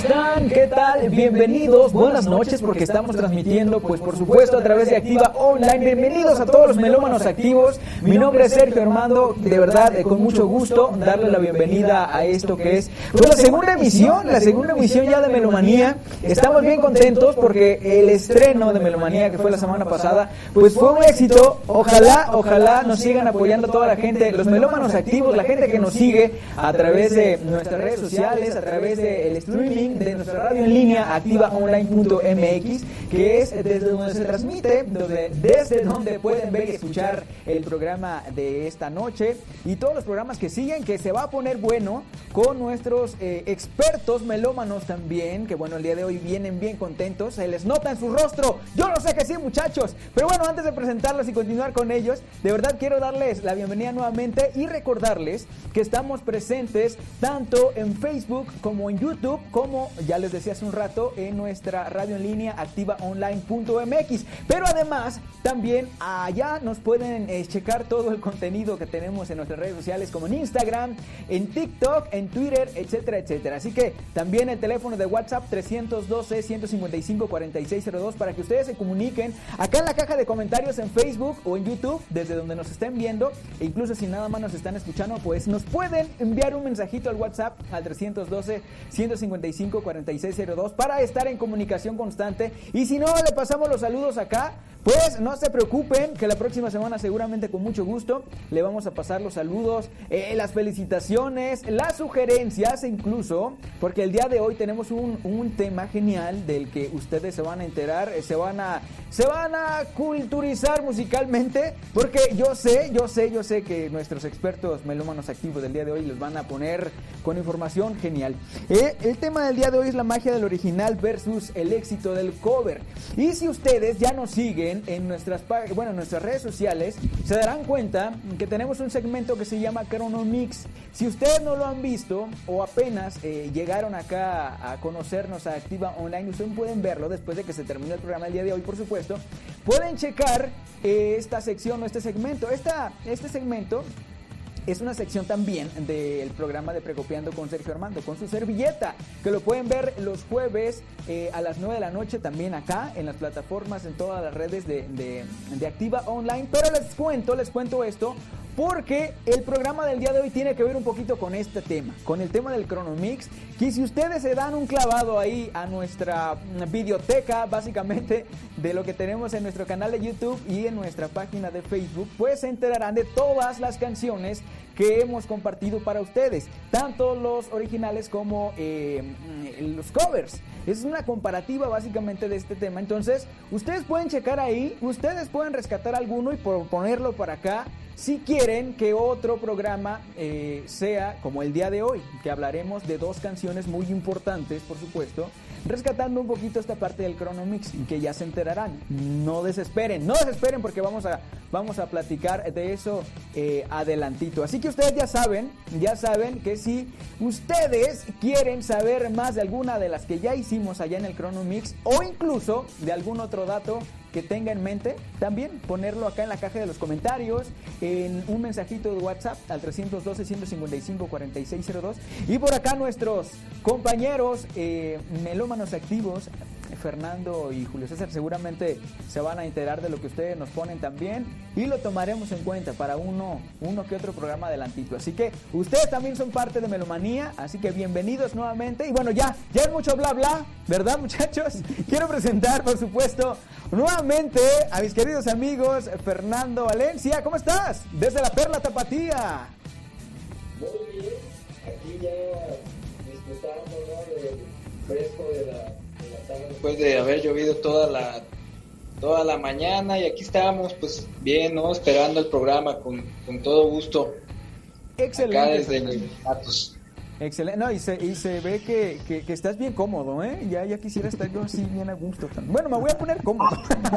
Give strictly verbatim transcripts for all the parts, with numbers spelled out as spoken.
están? ¿Qué tal? Bienvenidos, buenas noches, porque estamos transmitiendo, pues por supuesto, a través de Activa Online. Bienvenidos a todos los melómanos activos. Mi nombre es Sergio Armando, de verdad, eh, con mucho gusto darle la bienvenida a esto que es pues, la segunda emisión, la segunda emisión ya de Melomanía. Estamos bien contentos porque el estreno de Melomanía, que fue la semana pasada, pues fue un éxito. Ojalá, ojalá nos sigan apoyando toda la gente, los melómanos activos, la gente que nos sigue a través de nuestras redes sociales, a través del streaming de nuestra radio en línea activa online punto m x, que es desde donde se transmite, donde, desde donde pueden ver y escuchar el programa de esta noche y todos los programas que siguen, que se va a poner bueno con nuestros eh, expertos melómanos también, que bueno, el día de hoy vienen bien contentos, se les nota en su rostro, yo lo sé que sí, muchachos, pero bueno, antes de presentarlos y continuar con ellos, de verdad quiero darles la bienvenida nuevamente y recordarles que estamos presentes tanto en Facebook como en YouTube, como ya les decía hace un rato, en nuestra radio en línea activa online punto m x, pero además también allá nos pueden eh, checar todo el contenido que tenemos en nuestras redes sociales, como en Instagram, en TikTok, en Twitter, etcétera, etcétera. Así que también el teléfono de WhatsApp trescientos doce, ciento cincuenta y cinco, cuarenta y seis cero dos para que ustedes se comuniquen acá en la caja de comentarios en Facebook o en YouTube, desde donde nos estén viendo, e incluso si nada más nos están escuchando, pues nos pueden enviar un mensajito al WhatsApp al trescientos doce, ciento cincuenta y cinco, cuarenta y seis cero dos para estar en comunicación constante. Y si no, le pasamos los saludos acá, pues no se preocupen, que la próxima semana seguramente con mucho gusto le vamos a pasar los saludos, eh, las felicitaciones, las sugerencias incluso, porque el día de hoy tenemos un, un tema genial del que ustedes se van a enterar, eh, se van a se van a culturizar musicalmente, porque yo sé, yo sé, yo sé que nuestros expertos melómanos activos del día de hoy les van a poner con información genial. Eh, el tema del día de hoy es la magia del original versus el éxito del cover. Y si ustedes ya nos siguen en nuestras, bueno, en nuestras redes sociales, se darán cuenta que tenemos un segmento que se llama Chrono Mix. Si ustedes no lo han visto o apenas eh, llegaron acá a conocernos a Activa Online, ustedes pueden verlo después de que se termine el programa el día de hoy, por supuesto. Pueden checar eh, esta sección o este segmento. Esta, este segmento es una sección también del programa de Precopiando con Sergio Armando, con su servilleta, que lo pueden ver los jueves eh, a las nueve de la noche, también acá en las plataformas, en todas las redes de, de, de Activa Online. Pero les cuento, les cuento esto, porque el programa del día de hoy tiene que ver un poquito con este tema, con el tema del Chrono Mix, que si ustedes se dan un clavado ahí a nuestra videoteca, básicamente, de lo que tenemos en nuestro canal de YouTube y en nuestra página de Facebook, pues se enterarán de todas las canciones que hemos compartido para ustedes, tanto los originales como eh, los covers. Es una comparativa básicamente de este tema, entonces ustedes pueden checar ahí, ustedes pueden rescatar alguno y ponerlo para acá, si quieren que otro programa eh, sea como el día de hoy, que hablaremos de dos canciones muy importantes, por supuesto, rescatando un poquito esta parte del Chrono Mix, y que ya se enterarán. No desesperen, no desesperen, porque vamos a, vamos a platicar de eso eh, adelantito. Así que ustedes ya saben, ya saben que si ustedes quieren saber más de alguna de las que ya hicimos allá en el Chrono Mix, o incluso de algún otro dato que tenga en mente, también ponerlo acá en la caja de los comentarios, en un mensajito de WhatsApp al trescientos doce, ciento cincuenta y cinco, cuarenta y seis cero dos. Y por acá nuestros compañeros eh, melómanos activos, Fernando y Julio César, seguramente se van a enterar de lo que ustedes nos ponen también, y lo tomaremos en cuenta para uno, uno que otro programa adelantito. Así que ustedes también son parte de Melomanía, así que bienvenidos nuevamente. Y bueno, ya, ya es mucho bla bla, ¿verdad, muchachos? Quiero presentar, por supuesto, nuevamente a mis queridos amigos Fernando Valencia. ¿Cómo estás? Desde la Perla Tapatía. Muy bien, aquí ya disfrutando, ¿no?, del fresco de la, de la tarde, después de haber llovido toda la toda la mañana, y aquí estábamos pues bien, ¿no?, esperando el programa con, con todo gusto. Excelente. Acá desde los datos. Excelente, no, y se, y se ve que, que, que estás bien cómodo, ¿eh? Ya, ya quisiera estar yo así bien a gusto. Bueno, me voy a poner cómodo.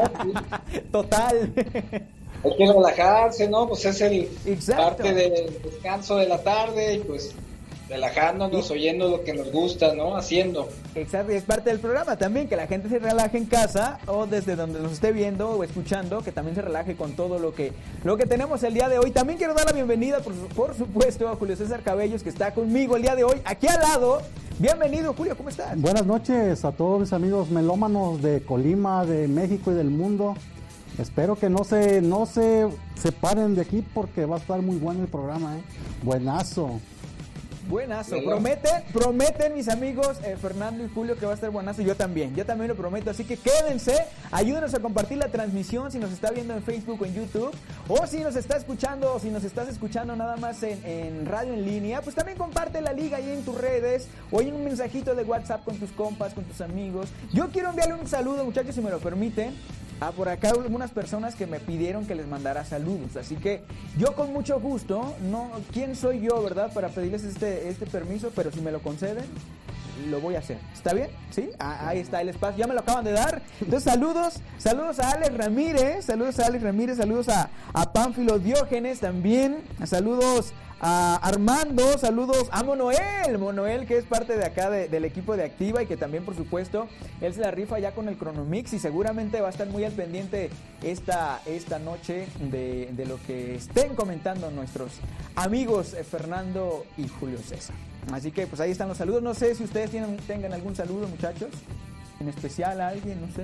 Total. Hay que relajarse, ¿no? Pues es el Exacto. parte del descanso de la tarde, y pues relajándonos, sí, oyendo lo que nos gusta, ¿no? Haciendo. Exacto, y es parte del programa también, que la gente se relaje en casa o desde donde nos esté viendo o escuchando, que también se relaje con todo lo que lo que tenemos el día de hoy. También quiero dar la bienvenida, por, por supuesto, a Julio César Cabellos, que está conmigo el día de hoy, aquí al lado Bienvenido, Julio, ¿cómo estás? Buenas noches a todos mis amigos melómanos de Colima, de México y del mundo. Espero que no se, no se separen de aquí porque va a estar muy bueno el programa, ¿eh? Buenazo. Buenazo, prometen, prometen mis amigos eh, Fernando y Julio que va a estar buenazo, yo también, yo también lo prometo, así que quédense, ayúdenos a compartir la transmisión si nos está viendo en Facebook o en YouTube, o si nos está escuchando, o si nos estás escuchando nada más en, en radio en línea, pues también comparte la liga ahí en tus redes, o en un mensajito de WhatsApp con tus compas, con tus amigos. Yo quiero enviarle un saludo, muchachos, si me lo permiten, a por acá algunas personas que me pidieron que les mandara saludos, así que yo con mucho gusto, no, ¿quién soy yo, verdad, para pedirles este, este permiso? Pero si me lo conceden, lo voy a hacer, ¿está bien? ¿Sí? Ah, ahí está el espacio, ya me lo acaban de dar. Entonces saludos, saludos a Alex Ramírez, saludos a Alex Ramírez, saludos a, a Pánfilo Diógenes también, saludos a Armando, saludos a Monoel, Monoel que es parte de acá de, del equipo de Activa y que también por supuesto él se la rifa ya con el Cronomix y seguramente va a estar muy al pendiente esta, esta noche de, de lo que estén comentando nuestros amigos eh, Fernando y Julio César. Así que pues ahí están los saludos, no sé si ustedes tienen, tengan algún saludo, muchachos, en especial a alguien, no sé.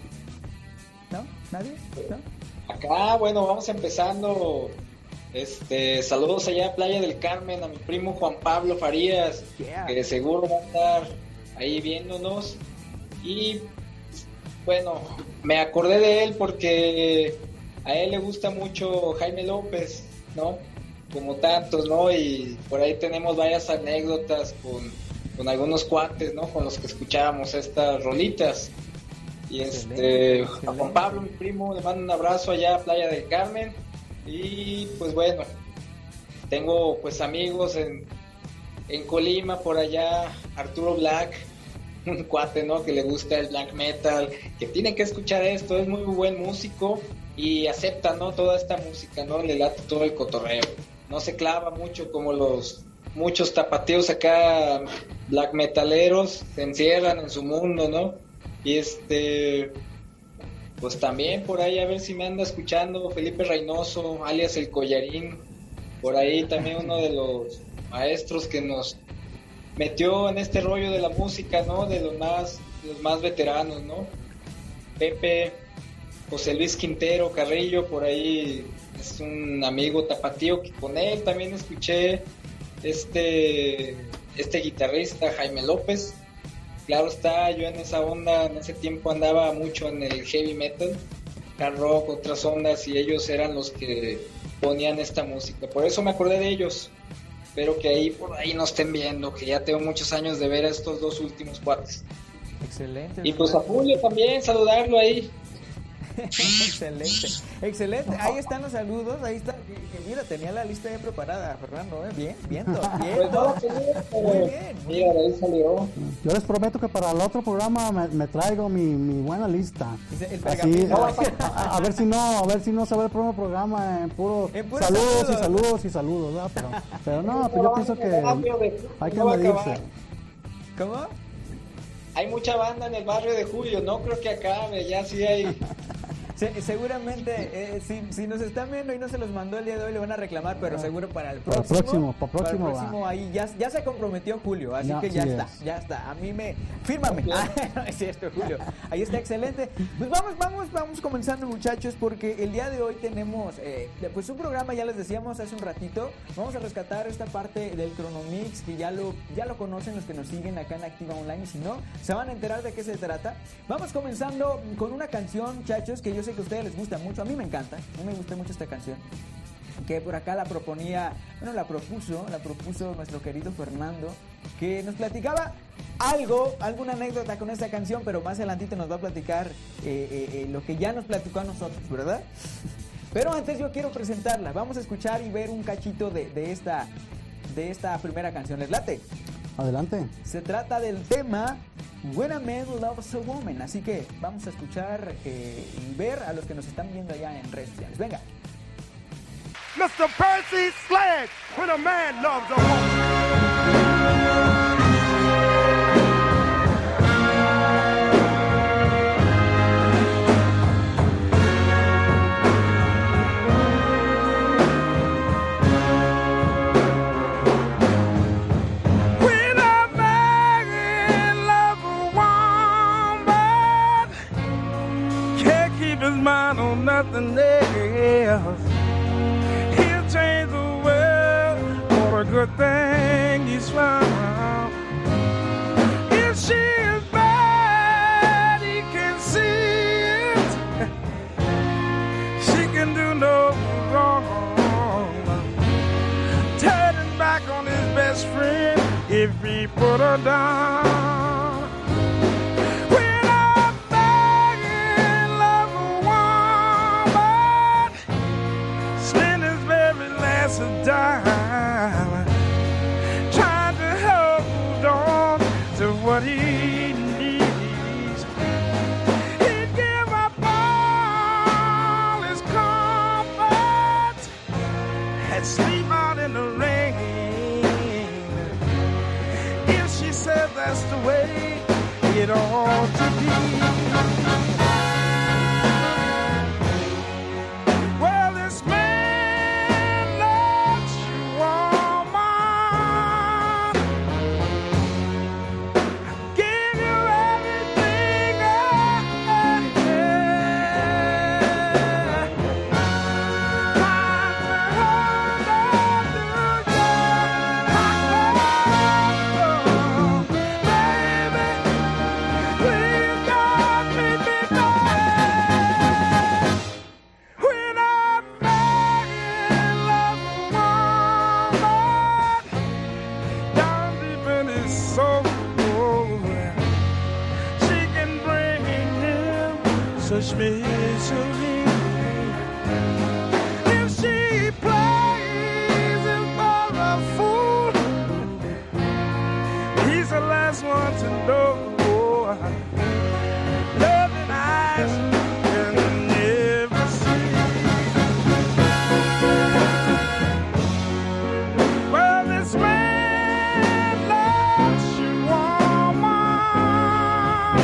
¿No? ¿Nadie? ¿No? Acá, bueno, vamos empezando. Este, saludos allá a Playa del Carmen, a mi primo Juan Pablo Farías, yeah. que seguro va a estar ahí viéndonos. Y bueno, me acordé de él porque a él le gusta mucho Jaime López, ¿no? Como tantos, ¿no? Y por ahí tenemos varias anécdotas con, con algunos cuates, ¿no? Con los que escuchábamos estas rolitas. Y este, excelente, a Juan Pablo, mi primo, le mando un abrazo allá a Playa del Carmen. Y pues bueno, tengo pues amigos en, en Colima, por allá, Arturo Black, un cuate, ¿no? Que le gusta el black metal, que tiene que escuchar esto, es muy buen músico y acepta, ¿no? Toda esta música, ¿no? Le late todo el cotorreo, no se clava mucho como los muchos tapatíos acá, black metaleros, se encierran en su mundo, ¿no? Y este... pues también por ahí a ver si me anda escuchando Felipe Reynoso, alias El Collarín, por ahí también uno de los maestros que nos metió en este rollo de la música, ¿no? De los más, los más veteranos, ¿no? Pepe, José Luis Quintero Carrillo, por ahí es un amigo tapatío que con él también escuché este, este guitarrista Jaime López. Claro está, yo en esa onda, en ese tiempo andaba mucho en el heavy metal, hard rock, otras ondas, y ellos eran los que ponían esta música. Por eso me acordé de ellos. Espero que ahí por ahí nos estén viendo, que ya tengo muchos años de ver a estos dos últimos cuates. Excelente. Y pues a Julio también, saludarlo ahí. Excelente, excelente. Ahí están los saludos, ahí está. Mira, tenía la lista ya preparada, Fernando, ¿eh? Bien, viento, viento. Muy bien. Mira, de ahí salió. Yo les prometo que para el otro programa me, me traigo mi, mi buena lista. El Así, a, a, a ver si no, a ver si no se ve el próximo programa en puro, en puro saludos, saludos y saludos y saludos, ¿verdad? Pero, pero no, pues yo pienso que hay que medirse. ¿Cómo? Hay mucha banda en el barrio de Julio, no creo que acabe, ya sí hay. Se, seguramente, eh, si, si nos están viendo y no se los mandó el día de hoy, le van a reclamar, pero ah, seguro para el próximo. Para el próximo, para próximo, para el próximo ahí ya, ya se comprometió Julio, así no, que ya sí está, es. ya está. A mí me, fírmame. Ah, no es cierto, Julio. Ahí está, excelente. Pues vamos, vamos, vamos comenzando, muchachos, porque el día de hoy tenemos, eh, pues un programa, ya les decíamos hace un ratito. Vamos a rescatar esta parte del Cronomix que ya lo, ya lo conocen los que nos siguen acá en Activa Online, y si no, se van a enterar de qué se trata. Vamos comenzando con una canción, muchachos, que yo sé que a ustedes les gusta mucho, a mí me encanta, a mí me gusta mucho esta canción, que por acá la proponía, bueno, la propuso, la propuso nuestro querido Fernando, que nos platicaba algo, alguna anécdota con esta canción, pero más adelantito nos va a platicar eh, eh, eh, lo que ya nos platicó a nosotros, ¿verdad? Pero antes yo quiero presentarla, vamos a escuchar y ver un cachito de, de, esta, de esta primera canción, ¿les late? Adelante. Se trata del tema When a Man Loves a Woman. Así que vamos a escuchar eh, y ver a los que nos están viendo allá en redes sociales. Venga. mister Percy Sledge, When a Man Loves a Woman. When a man everything is found. If she is bad, he can see it. She can do no wrong. Turning back on his best friend if he put her down. When I'm back in love with a woman, spend his very last dime, trying to hold on to what he needs. He'd give up all his comfort and sleep out in the rain. If she said that's the way it ought to be. Well, this man loves you, woman. Give you everything I have. Trying to hold on to your baby. Please, God, treat me bad. When I'm back in love with woman, down deep in his soul, she can bring him such misery. If she plays him for a fool, he's the last one to know. Loving eyes can never see. Well, this man loves you, woman.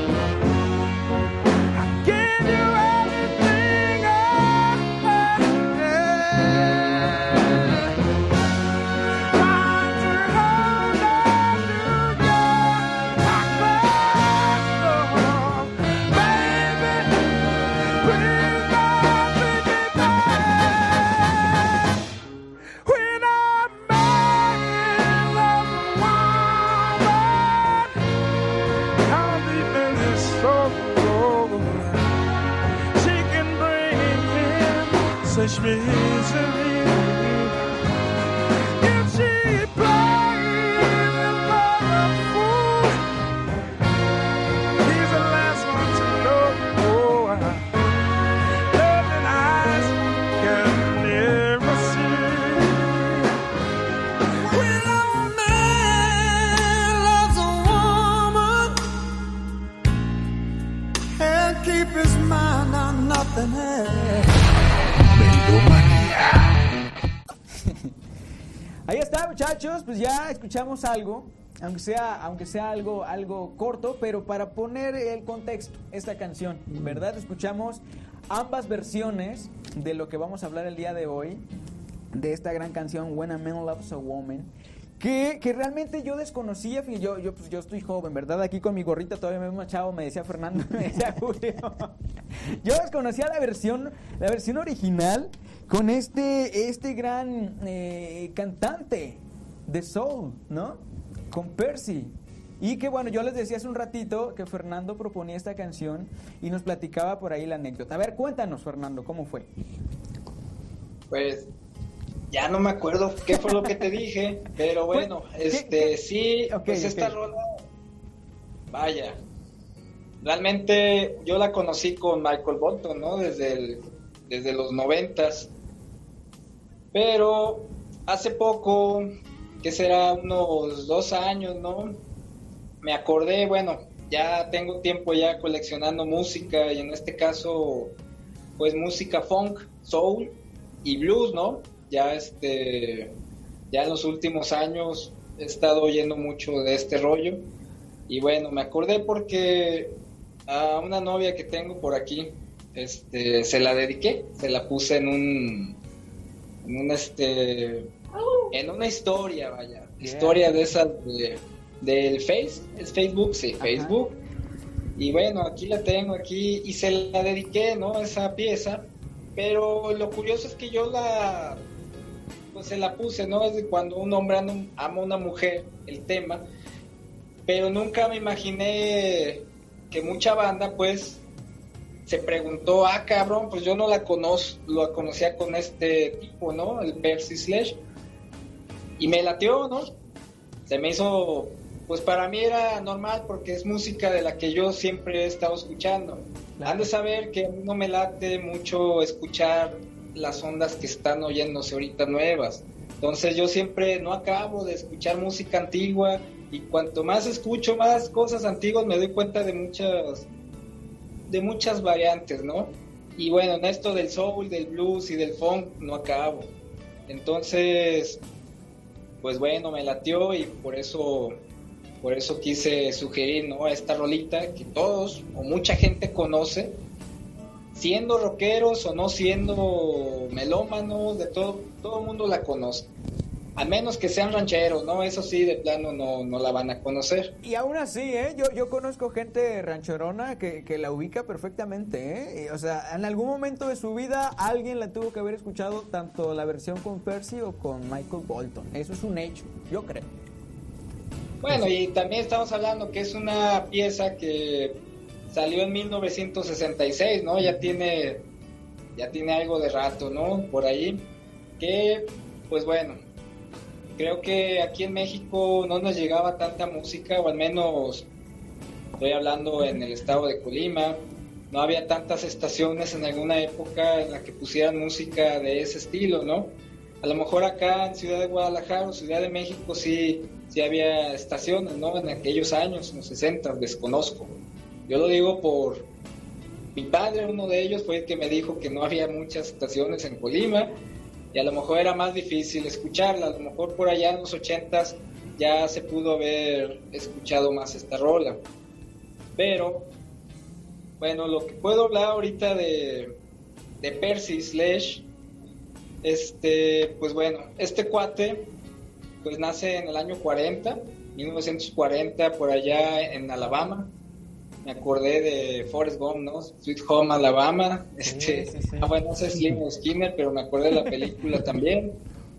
I give you everything I have. Trying to hold on to your backbone, baby. Please don't treat me bad. When I'm back in love with woman, down deep in his soul, she can bring him such misery. If she plays him for a fool, he's the last one to know. Loving eyes can never see. When a man loves a woman, can't keep his mind on nothing else. Ahí está, muchachos, pues ya escuchamos algo, aunque sea, aunque sea algo, algo corto, pero para poner el contexto, esta canción, ¿verdad? Escuchamos ambas versiones de lo que vamos a hablar el día de hoy, de esta gran canción When a Man Loves a Woman, que, que realmente yo desconocía. Yo, yo, pues yo estoy joven, ¿verdad? Aquí con mi gorrita todavía me veo más chavo, me decía Fernando, me decía Julio. Yo desconocía la versión, la versión original con este, este gran eh, cantante de soul, ¿no? Con Percy. Y que bueno, yo les decía hace un ratito que Fernando proponía esta canción y nos platicaba por ahí la anécdota. A ver, cuéntanos, Fernando, ¿cómo fue? Pues ya no me acuerdo qué fue lo que te dije, pero bueno, ¿Qué, este qué? sí, Okay, pues esta okay. rola, vaya, realmente yo la conocí con Michael Bolton, ¿no? Desde el, desde los noventas, pero hace poco, que será unos dos años, ¿no? Me acordé, bueno, ya tengo tiempo ya coleccionando música y en este caso, pues música funk, soul y blues, ¿no? Ya este, ya en los últimos años he estado oyendo mucho de este rollo y bueno, me acordé porque a una novia que tengo por aquí, este, se la dediqué, se la puse en un, en un este, en una historia, vaya, yeah. historia de esas de, del Face, es Facebook, sí, Ajá. Facebook, y bueno, aquí la tengo aquí y se la dediqué, ¿no? Esa pieza, pero lo curioso es que yo la pues se la puse, ¿no? Es de cuando un hombre ama a una mujer, el tema, pero nunca me imaginé que mucha banda, pues, se preguntó, ah, cabrón, pues yo no la conozco, lo conocía con este tipo, ¿no? El Percy Sledge, y me latió, ¿no? Se me hizo, pues para mí era normal, porque es música de la que yo siempre he estado escuchando. Claro. Han de saber que a mí no me late mucho escuchar las ondas que están oyéndose ahorita nuevas. Entonces yo siempre no acabo de escuchar música antigua, y cuanto más escucho más cosas antiguas me doy cuenta de muchas de muchas variantes, ¿no? Y bueno, en esto del soul, del blues y del funk no acabo. Entonces, pues bueno, me latió y por eso por eso quise sugerir, ¿no?, a esta rolita que todos o mucha gente conoce, siendo rockeros o no siendo melómanos, de todo, todo el mundo la conoce. A menos que sean rancheros, ¿no? Eso sí, de plano no, no la van a conocer. Y aún así, ¿eh? Yo, yo conozco gente rancherona que, que la ubica perfectamente, ¿eh? O sea, en algún momento de su vida alguien la tuvo que haber escuchado, tanto la versión con Percy o con Michael Bolton. Eso es un hecho, yo creo. Bueno, y también estamos hablando que es una pieza que salió en mil novecientos sesenta y seis, ¿no? Ya tiene, ya tiene algo de rato, ¿no? Por ahí. Que, pues bueno, creo que aquí en México no nos llegaba tanta música, o al menos estoy hablando en el estado de Colima. No había tantas estaciones en alguna época en la que pusieran música de ese estilo, ¿no? A lo mejor acá en Ciudad de Guadalajara o Ciudad de México sí, sí había estaciones, ¿no? En aquellos años, en los sesenta, desconozco. Yo lo digo por mi padre, uno de ellos fue el que me dijo que no había muchas estaciones en Colima y a lo mejor era más difícil escucharla. A lo mejor por allá en los ochentas ya se pudo haber escuchado más esta rola. Pero, bueno, lo que puedo hablar ahorita de, de Percy Sledge, este, pues bueno, este cuate pues nace en el año cuarenta, mil novecientos cuarenta, por allá en Alabama. Me acordé de Forrest Gump, ¿no? Sweet Home Alabama. Este, sí, sí, sí. Ah, bueno, no sé si Lynyrd Skynyrd, pero me acordé de la película también.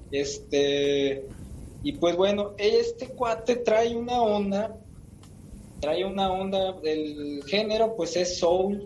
Este, y pues bueno, este cuate trae una onda, trae una onda del género, pues es soul.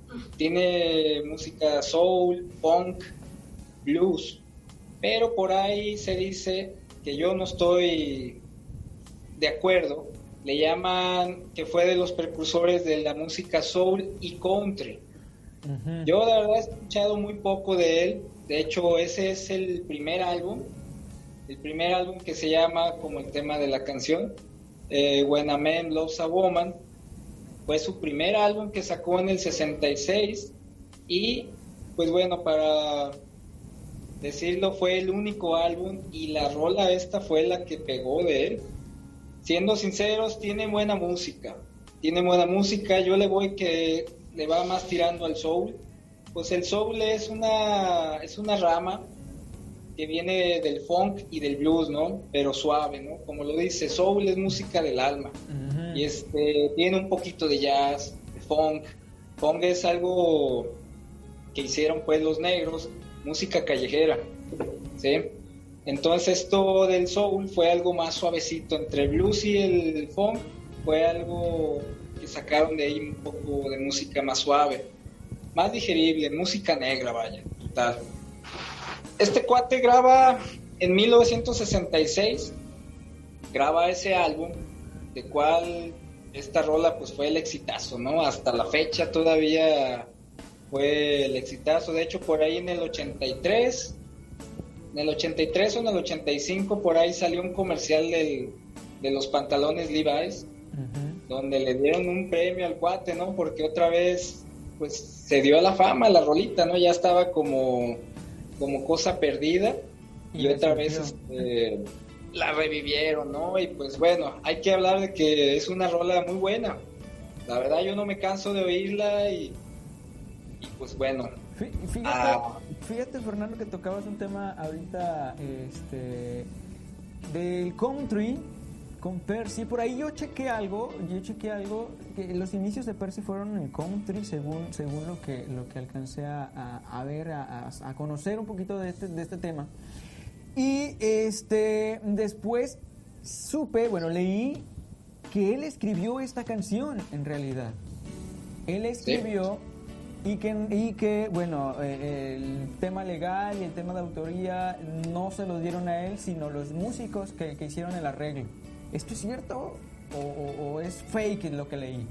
Tiene música soul, funk, blues. Pero por ahí se dice que yo no estoy de acuerdo. Le llaman que fue de los precursores de la música soul y country. Uh-huh. Yo la verdad he escuchado muy poco de él. De hecho, ese es el primer álbum, el primer álbum que se llama como el tema de la canción, eh, When a Man Loves a Woman. Fue su primer álbum que sacó en el sesenta y seis y pues bueno, para decirlo, fue el único álbum y la rola esta fue la que pegó de él. Siendo sinceros, tiene buena música, tiene buena música, yo le voy que le va más tirando al soul. Pues el soul es una, es una rama que viene del funk y del blues, ¿no? Pero suave, ¿no? Como lo dice, soul es música del alma. Uh-huh. Y este, tiene un poquito de jazz, de funk. Funk es algo que hicieron pues los negros, música callejera, ¿sí? Entonces esto del soul fue algo más suavecito, entre el blues y el funk fue algo que sacaron de ahí un poco de música más suave, más digerible, música negra, vaya, total. Este cuate graba en mil novecientos sesenta y seis, graba ese álbum, de cual esta rola pues fue el exitazo, ¿no? Hasta la fecha todavía fue el exitazo. De hecho, por ahí en el ochenta y tres, en el ochenta y tres o en el ochenta y cinco, por ahí salió un comercial del, de los pantalones Levi's, uh-huh, donde le dieron un premio al cuate, ¿no? Porque otra vez, pues, se dio a la fama la rolita, ¿no? Ya estaba como, como cosa perdida y, y otra vez este, la revivieron, ¿no? Y pues bueno, hay que hablar de que es una rola muy buena. La verdad, yo no me canso de oírla y, y pues bueno. Fíjate, ah, fíjate, Fernando, que tocabas un tema ahorita este, del country con Percy. Por ahí yo chequé algo, yo chequé algo, que los inicios de Percy fueron en el country, según según lo que lo que alcancé a, a, a ver, a, a conocer un poquito de este, de este tema. Y este después supe, bueno, leí que él escribió esta canción en realidad. Él escribió sí. y, que, y que, bueno, eh, el tema legal y el tema de autoría no se lo dieron a él, sino los músicos que, que hicieron el arreglo. ¿Esto es cierto o, o, o es fake lo que leí?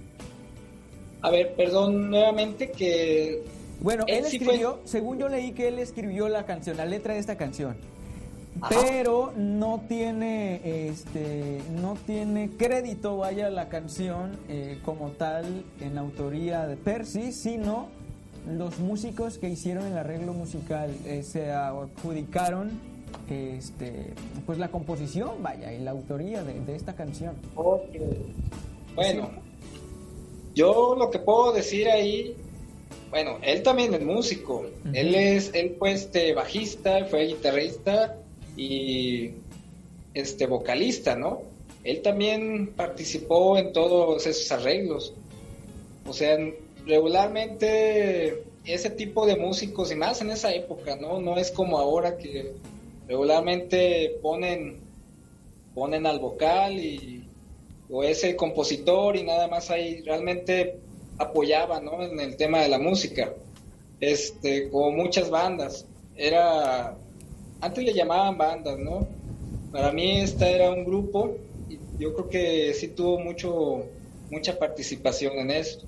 A ver, perdón nuevamente que... Bueno, él, él escribió, sí fue... según yo leí que él escribió la canción, la letra de esta canción. Ajá. Pero no tiene este no tiene crédito, vaya, la canción eh, como tal en autoría de Percy, sino los músicos que hicieron el arreglo musical eh, se adjudicaron este pues la composición, vaya, y la autoría de, de esta canción. Okay. Bueno, sí. Yo lo que puedo decir ahí, bueno, él también es músico, uh-huh. él es él fue este bajista, fue guitarrista y este vocalista, ¿no? Él también participó en todos esos arreglos. O sea, regularmente ese tipo de músicos, y más en esa época, ¿no? No es como ahora que regularmente ponen ponen al vocal y o es el compositor y nada más ahí. Realmente apoyaba, ¿no? En el tema de la música. Este, como muchas bandas. Era Antes le llamaban bandas, ¿no? Para mí esta era un grupo y yo creo que sí tuvo mucho mucha participación en eso.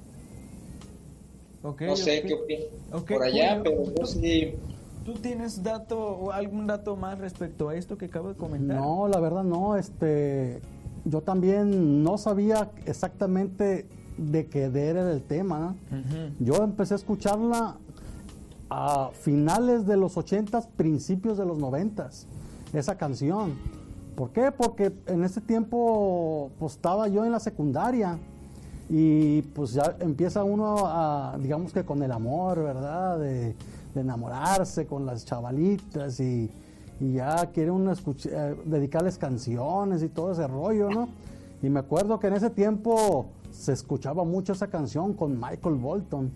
Okay, no sé okay. qué opinas okay, por allá, bueno, pero yo sí... ¿Tú tienes dato o algún dato más respecto a esto que acabo de comentar? No, la verdad no. Este, yo también no sabía exactamente de qué era el tema, ¿no? Uh-huh. Yo empecé a escucharla a finales de los ochentas, principios de los noventas, esa canción. ¿Por qué? Porque en ese tiempo pues estaba yo en la secundaria y pues ya empieza uno a, digamos que con el amor, ¿verdad? De, de enamorarse con las chavalitas y, y ya quiere uno escuchar, eh, dedicarles canciones y todo ese rollo, ¿no? Y me acuerdo que en ese tiempo se escuchaba mucho esa canción con Michael Bolton.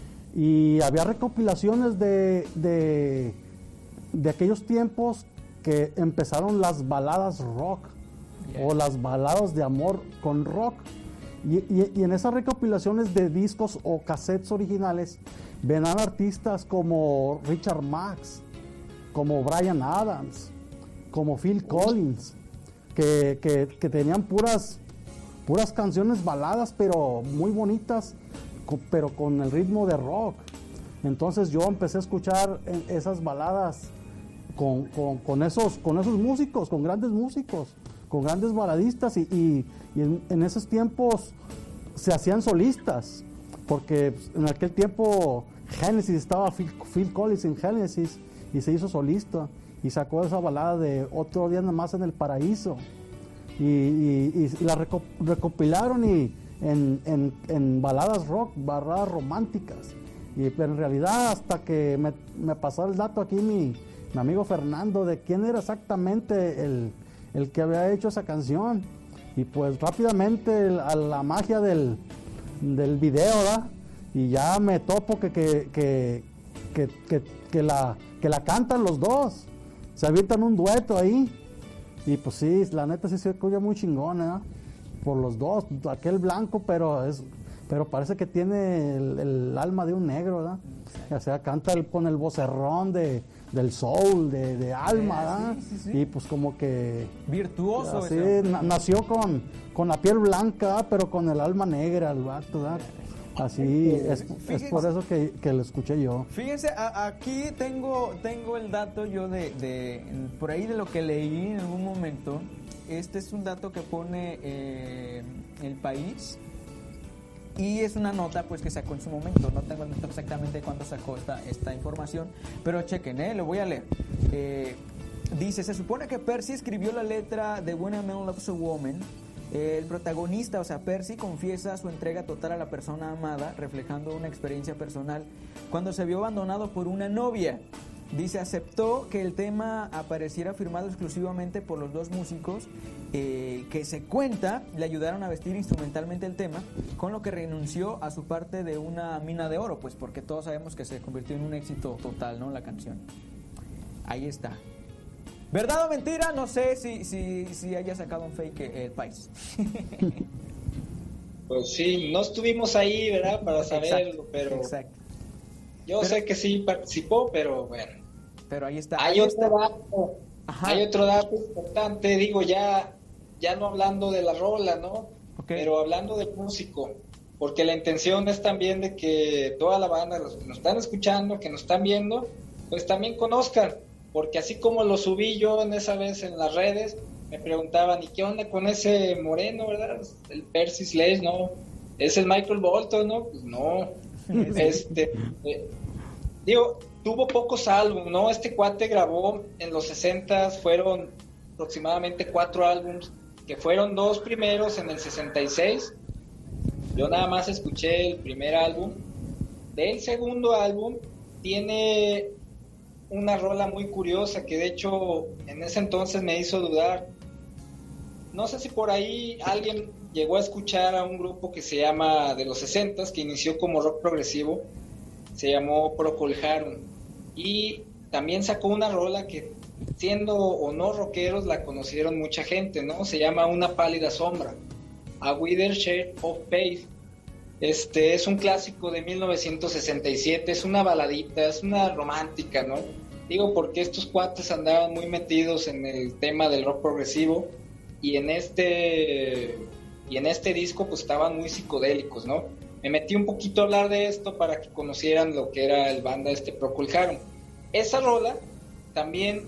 Y había recopilaciones de, de, de aquellos tiempos que empezaron las baladas rock, yeah. o las baladas de amor con rock. Y, y, y en esas recopilaciones de discos o cassettes originales venían artistas como Richard Marx, como Bryan Adams, como Phil Collins, que, que, que tenían puras, puras canciones baladas, pero muy bonitas, pero con el ritmo de rock. Entonces yo empecé a escuchar esas baladas con, con, con, esos, con esos músicos, con grandes músicos, con grandes baladistas y, y, y en, en esos tiempos se hacían solistas, porque en aquel tiempo Genesis estaba Phil, Phil Collins en Genesis y se hizo solista y sacó esa balada de Otro Día Nada Más en el Paraíso y, y, y la reco, recopilaron y En, en, en baladas rock, baladas románticas. Y pero en realidad hasta que me, me pasó el dato aquí mi, mi amigo Fernando de quién era exactamente el, el que había hecho esa canción. Y pues rápidamente el, a la magia del, del video, ¿verdad? Y ya me topo que, que, que, que, que, que, la, que la cantan los dos. Se avientan un dueto ahí. Y pues sí, la neta sí se escucha muy chingona, ¿eh? Por los dos, aquel blanco, pero es, pero parece que tiene el, el alma de un negro, ¿verdad? O sea, canta el, con el vocerrón de, del soul, de, de alma, ¿verdad? Sí, sí, sí. Y pues como que... virtuoso. Así, na, nació con, con la piel blanca, pero con el alma negra, el vato, ¿verdad? Así, es, es por eso que, que lo escuché yo. Fíjense, a, aquí tengo, tengo el dato yo de, de, por ahí de lo que leí en algún momento. Este es un dato que pone eh, El País y es una nota pues que sacó en su momento. No tengo el dato exactamente cuándo sacó esta, esta información, pero chequen, eh, lo voy a leer. Eh, dice, se supone que Percy escribió la letra de When a Man Loves a Woman. Eh, el protagonista, o sea, Percy, confiesa su entrega total a la persona amada, reflejando una experiencia personal cuando se vio abandonado por una novia. Dice, aceptó que el tema apareciera firmado exclusivamente por los dos músicos eh, que se cuenta le ayudaron a vestir instrumentalmente el tema, con lo que renunció a su parte de una mina de oro, pues porque todos sabemos que se convirtió en un éxito total, ¿no? La canción. Ahí está. ¿Verdad o mentira? No sé si, si, si haya sacado un fake eh, el país. Pues sí, no estuvimos ahí, ¿verdad? Para saberlo, Exacto, pero exacto. yo Pero- sé que sí participó, pero bueno. Pero ahí está. Hay ahí otro está. dato, Ajá. hay otro dato importante, digo, ya, ya no hablando de la rola, ¿no? Ok. Pero hablando del músico, porque la intención es también de que toda la banda, los que nos están escuchando, que nos están viendo, pues también conozcan, porque así como lo subí yo en esa vez en las redes, me preguntaban, ¿y qué onda con ese moreno, verdad? El Percy Sledge, ¿no? ¿Es el Michael Bolton, no? Pues no. Este, eh, digo, tuvo pocos álbumes, ¿no? Este cuate grabó en los sesentas, fueron aproximadamente cuatro álbumes, que fueron dos primeros en el sesenta y seis. Yo nada más escuché el primer álbum. Del segundo álbum tiene una rola muy curiosa que de hecho en ese entonces me hizo dudar. No sé si por ahí alguien llegó a escuchar a un grupo que se llama, de los sesentas, que inició como rock progresivo, se llamó Procol Harum, y también sacó una rola que, siendo o no rockeros, la conocieron mucha gente, ¿no? Se llama Una pálida sombra, A Withered Shade of Pale. Este es un clásico de mil novecientos sesenta y siete, es una baladita, es una romántica, ¿no? Digo, porque estos cuates andaban muy metidos en el tema del rock progresivo, y en este y en este disco pues estaban muy psicodélicos, ¿no? Me metí un poquito a hablar de esto para que conocieran lo que era el banda este Procol Harum. Esa rola también,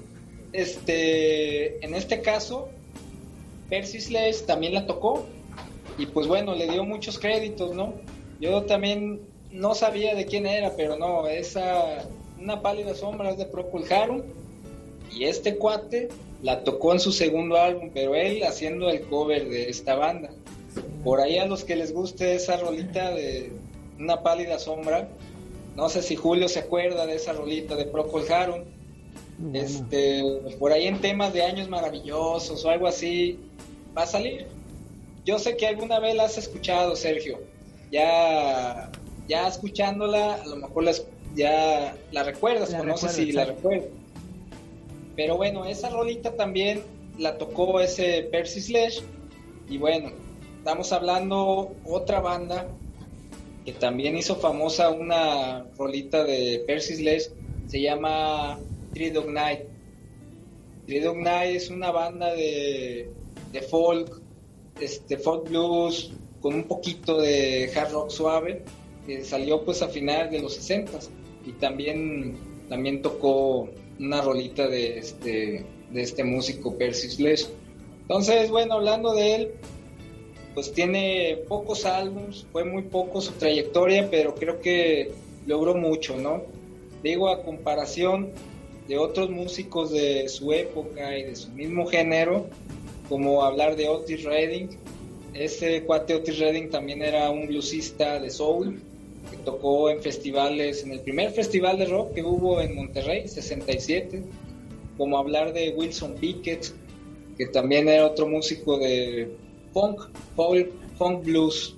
este, en este caso, Percy Sledge también la tocó, y pues bueno, le dio muchos créditos, ¿no? Yo también no sabía de quién era, pero no, esa Una pálida sombra es de Procol Harum, y este cuate la tocó en su segundo álbum, pero él haciendo el cover de esta banda. Por ahí a los que les guste esa rolita de Una pálida sombra, no sé si Julio se acuerda de esa rolita de Procol Harum, Bueno. este, por ahí en temas de Años Maravillosos o algo así, va a salir. Yo sé que alguna vez la has escuchado, Sergio, ya, ya escuchándola, a lo mejor la, ya la recuerdas, La conoces recuerdo, si la exacto. recuerdas. Pero bueno, esa rolita también la tocó ese Percy Sledge. Y bueno, estamos hablando otra banda que también hizo famosa una rolita de Percy Sledge, se llama Three Dog Night. Three Dog Night es una banda de, de folk, este folk blues con un poquito de hard rock suave, que salió pues a finales de los sesentas, y también también tocó una rolita de este de este músico Percy Sledge. Entonces, bueno, hablando de él, pues tiene pocos álbumes, fue muy poco su trayectoria, pero creo que logró mucho, ¿no? Digo, a comparación de otros músicos de su época y de su mismo género, como hablar de Otis Redding. Ese cuate Otis Redding también era un bluesista de soul, que tocó en festivales, en el primer festival de rock que hubo en Monterrey, sesenta y siete, como hablar de Wilson Pickett, que también era otro músico de funk, folk, funk blues,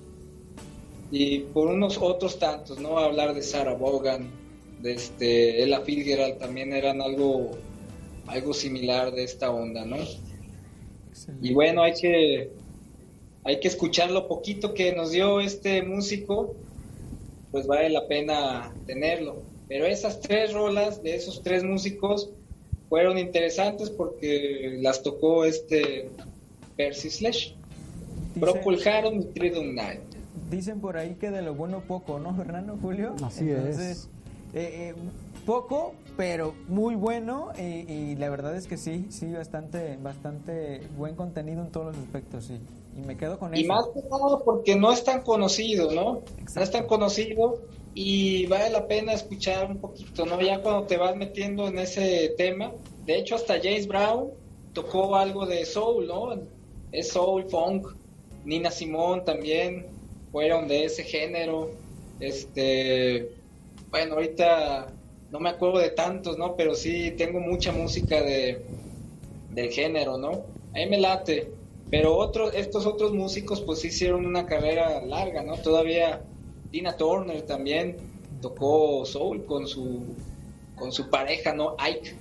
y por unos otros tantos, ¿no? Hablar de Sarah Vaughan, de este Ella Fitzgerald, también eran algo algo similar de esta onda, ¿no? Excelente. Y bueno, hay que hay que escuchar lo poquito que nos dio este músico, pues vale la pena tenerlo. Pero esas tres rolas de esos tres músicos fueron interesantes porque las tocó este Percy Sledge, Dice- Procol Harum y Three Dog Night. Dicen por ahí que de lo bueno poco, ¿no, Fernando, Julio? Así Entonces, eh, eh, poco, pero muy bueno, y, y la verdad es que sí, sí, bastante, bastante buen contenido en todos los aspectos, sí. Y me quedo con Y eso. más que nada porque no es tan conocido, ¿no? Exacto. No es tan conocido y vale la pena escuchar un poquito, ¿no? Ya cuando te vas metiendo en ese tema. De hecho, hasta James Brown tocó algo de soul, ¿no? Es soul, funk. Nina Simone también fueron de ese género. Este, bueno, ahorita no me acuerdo de tantos, ¿no? Pero sí tengo mucha música de del género, ¿no? A mí me late. Pero otros, estos otros músicos pues sí hicieron una carrera larga, ¿no? Todavía Tina Turner también tocó soul con su con su pareja, ¿no? Ike.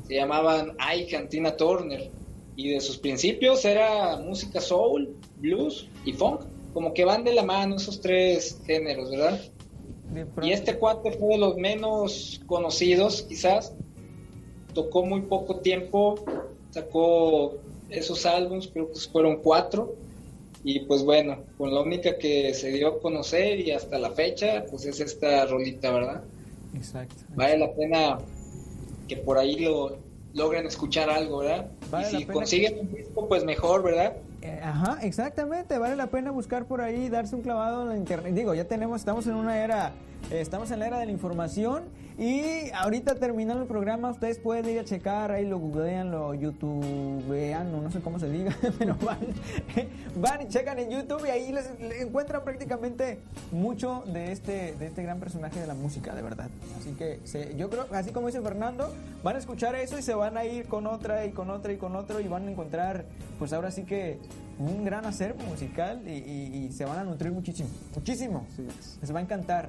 se llamaban Ike and Tina Turner, y de sus principios era música soul, blues y funk, como que van de la mano esos tres géneros, ¿verdad? Y este cuate fue de los menos conocidos, quizás, tocó muy poco tiempo, sacó esos álbumes, creo que fueron cuatro, y pues bueno, con la única que se dio a conocer y hasta la fecha, pues es esta rolita, ¿verdad? Exacto. Vale la pena que por ahí lo logren escuchar algo, ¿verdad? Vale y si la pena consiguen un disco, pues mejor, ¿verdad? Eh, ajá, exactamente, vale la pena buscar por ahí, darse un clavado en la internet. Digo, ya tenemos, estamos en una era, eh, estamos en la era de la información, y ahorita terminando el programa ustedes pueden ir a checar, ahí lo googlean, lo youtubean, no, no sé cómo se diga, pero van, van y checan en YouTube y ahí les, les encuentran prácticamente mucho de este, de este gran personaje de la música, de verdad. Así que se, yo creo, así como dice Fernando, van a escuchar eso y se van a ir con otra y con otra y con otro y van a encontrar, pues ahora sí que un gran acervo musical y, y, y se van a nutrir muchísimo, muchísimo, sí, les va a encantar.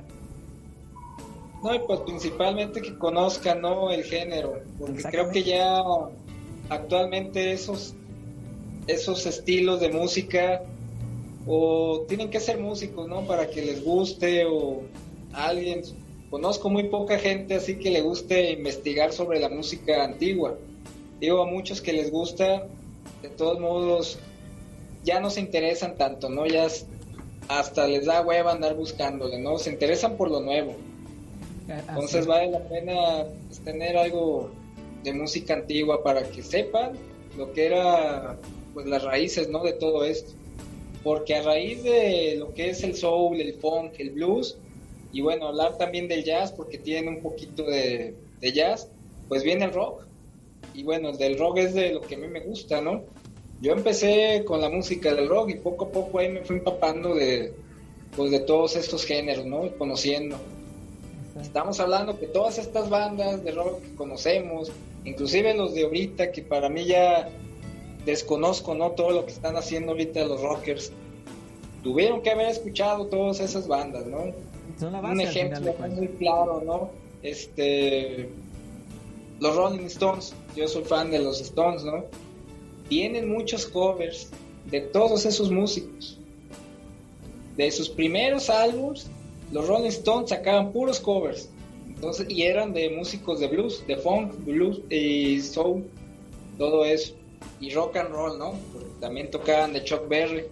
No, y pues principalmente que conozcan, ¿no?, el género, porque creo que ya actualmente esos esos estilos de música o tienen que ser músicos, ¿no?, para que les guste, o a alguien, conozco muy poca gente así que le guste investigar sobre la música antigua. Digo, a muchos que les gusta, de todos modos ya no se interesan tanto, ¿no? Ya hasta les da hueva andar buscándole, ¿no? Se interesan por lo nuevo. Entonces vale la pena, pues, tener algo de música antigua para que sepan lo que era, pues, las raíces, ¿no?, de todo esto. Porque a raíz de lo que es el soul, el funk, el blues, y bueno, hablar también del jazz, porque tienen un poquito de, de jazz, pues viene el rock. Y bueno, el del rock es de lo que a mí me gusta, ¿no? Yo empecé con la música del rock y poco a poco ahí me fui empapando de, pues, de todos estos géneros, ¿no?, conociendo. Estamos hablando que todas estas bandas de rock que conocemos, inclusive los de ahorita, que para mí ya desconozco, ¿no?, todo lo que están haciendo ahorita los rockers, tuvieron que haber escuchado todas esas bandas, ¿no? Son la base, un ejemplo muy claro, ¿no? Este, los Rolling Stones, yo soy fan de los Stones, ¿no? Tienen muchos covers de todos esos músicos. De sus primeros álbumes, los Rolling Stones sacaban puros covers. Entonces, y eran de músicos de blues, de funk, blues y soul, todo eso. Y rock and roll, ¿no? Porque también tocaban de Chuck Berry.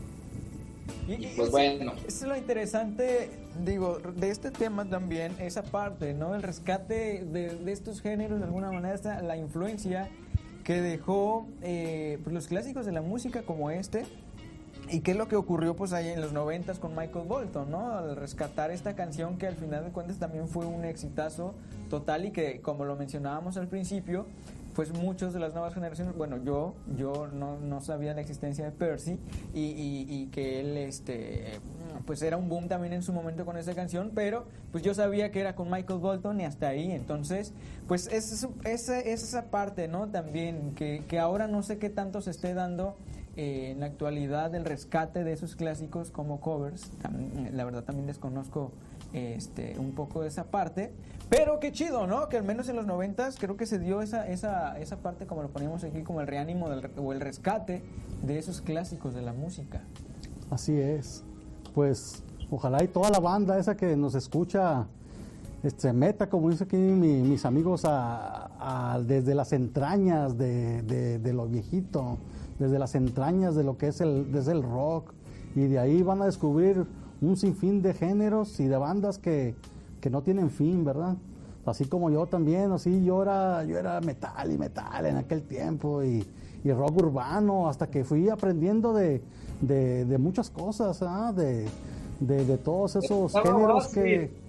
Y, y pues bueno. Eso es lo interesante, digo, de este tema también, esa parte, ¿no? El rescate de, de estos géneros, de alguna manera, esta, la influencia que dejó eh, pues los clásicos de la música como este. ¿Y qué es lo que ocurrió pues ahí en los noventas con Michael Bolton, ¿no? Al rescatar esta canción que al final de cuentas también fue un exitazo total y que, como lo mencionábamos al principio, pues muchos de las nuevas generaciones, bueno, yo yo no, no sabía la existencia de Percy y, y, y que él este pues era un boom también en su momento con esa canción, pero pues yo sabía que era con Michael Bolton y hasta ahí. Entonces pues es, es, es, es esa parte, ¿no? También que, que ahora no sé qué tanto se esté dando Eh, en la actualidad el rescate de esos clásicos como covers. También, la verdad también desconozco este un poco de esa parte, pero qué chido, ¿no? Que al menos en los noventas creo que se dio esa esa esa parte, como lo poníamos aquí, como el reánimo del, o el rescate de esos clásicos de la música. Así es. Pues ojalá y toda la banda esa que nos escucha se meta, como dice aquí mi, mis amigos, a, a desde las entrañas de, de, de lo viejito, desde las entrañas de lo que es el, desde el rock, y de ahí van a descubrir un sinfín de géneros y de bandas que, que no tienen fin, ¿verdad? Así como yo también, así yo era, yo era metal y metal en aquel tiempo, y, y rock urbano, hasta que fui aprendiendo de, de, de muchas cosas, ¿ah? de, de, de todos esos géneros que...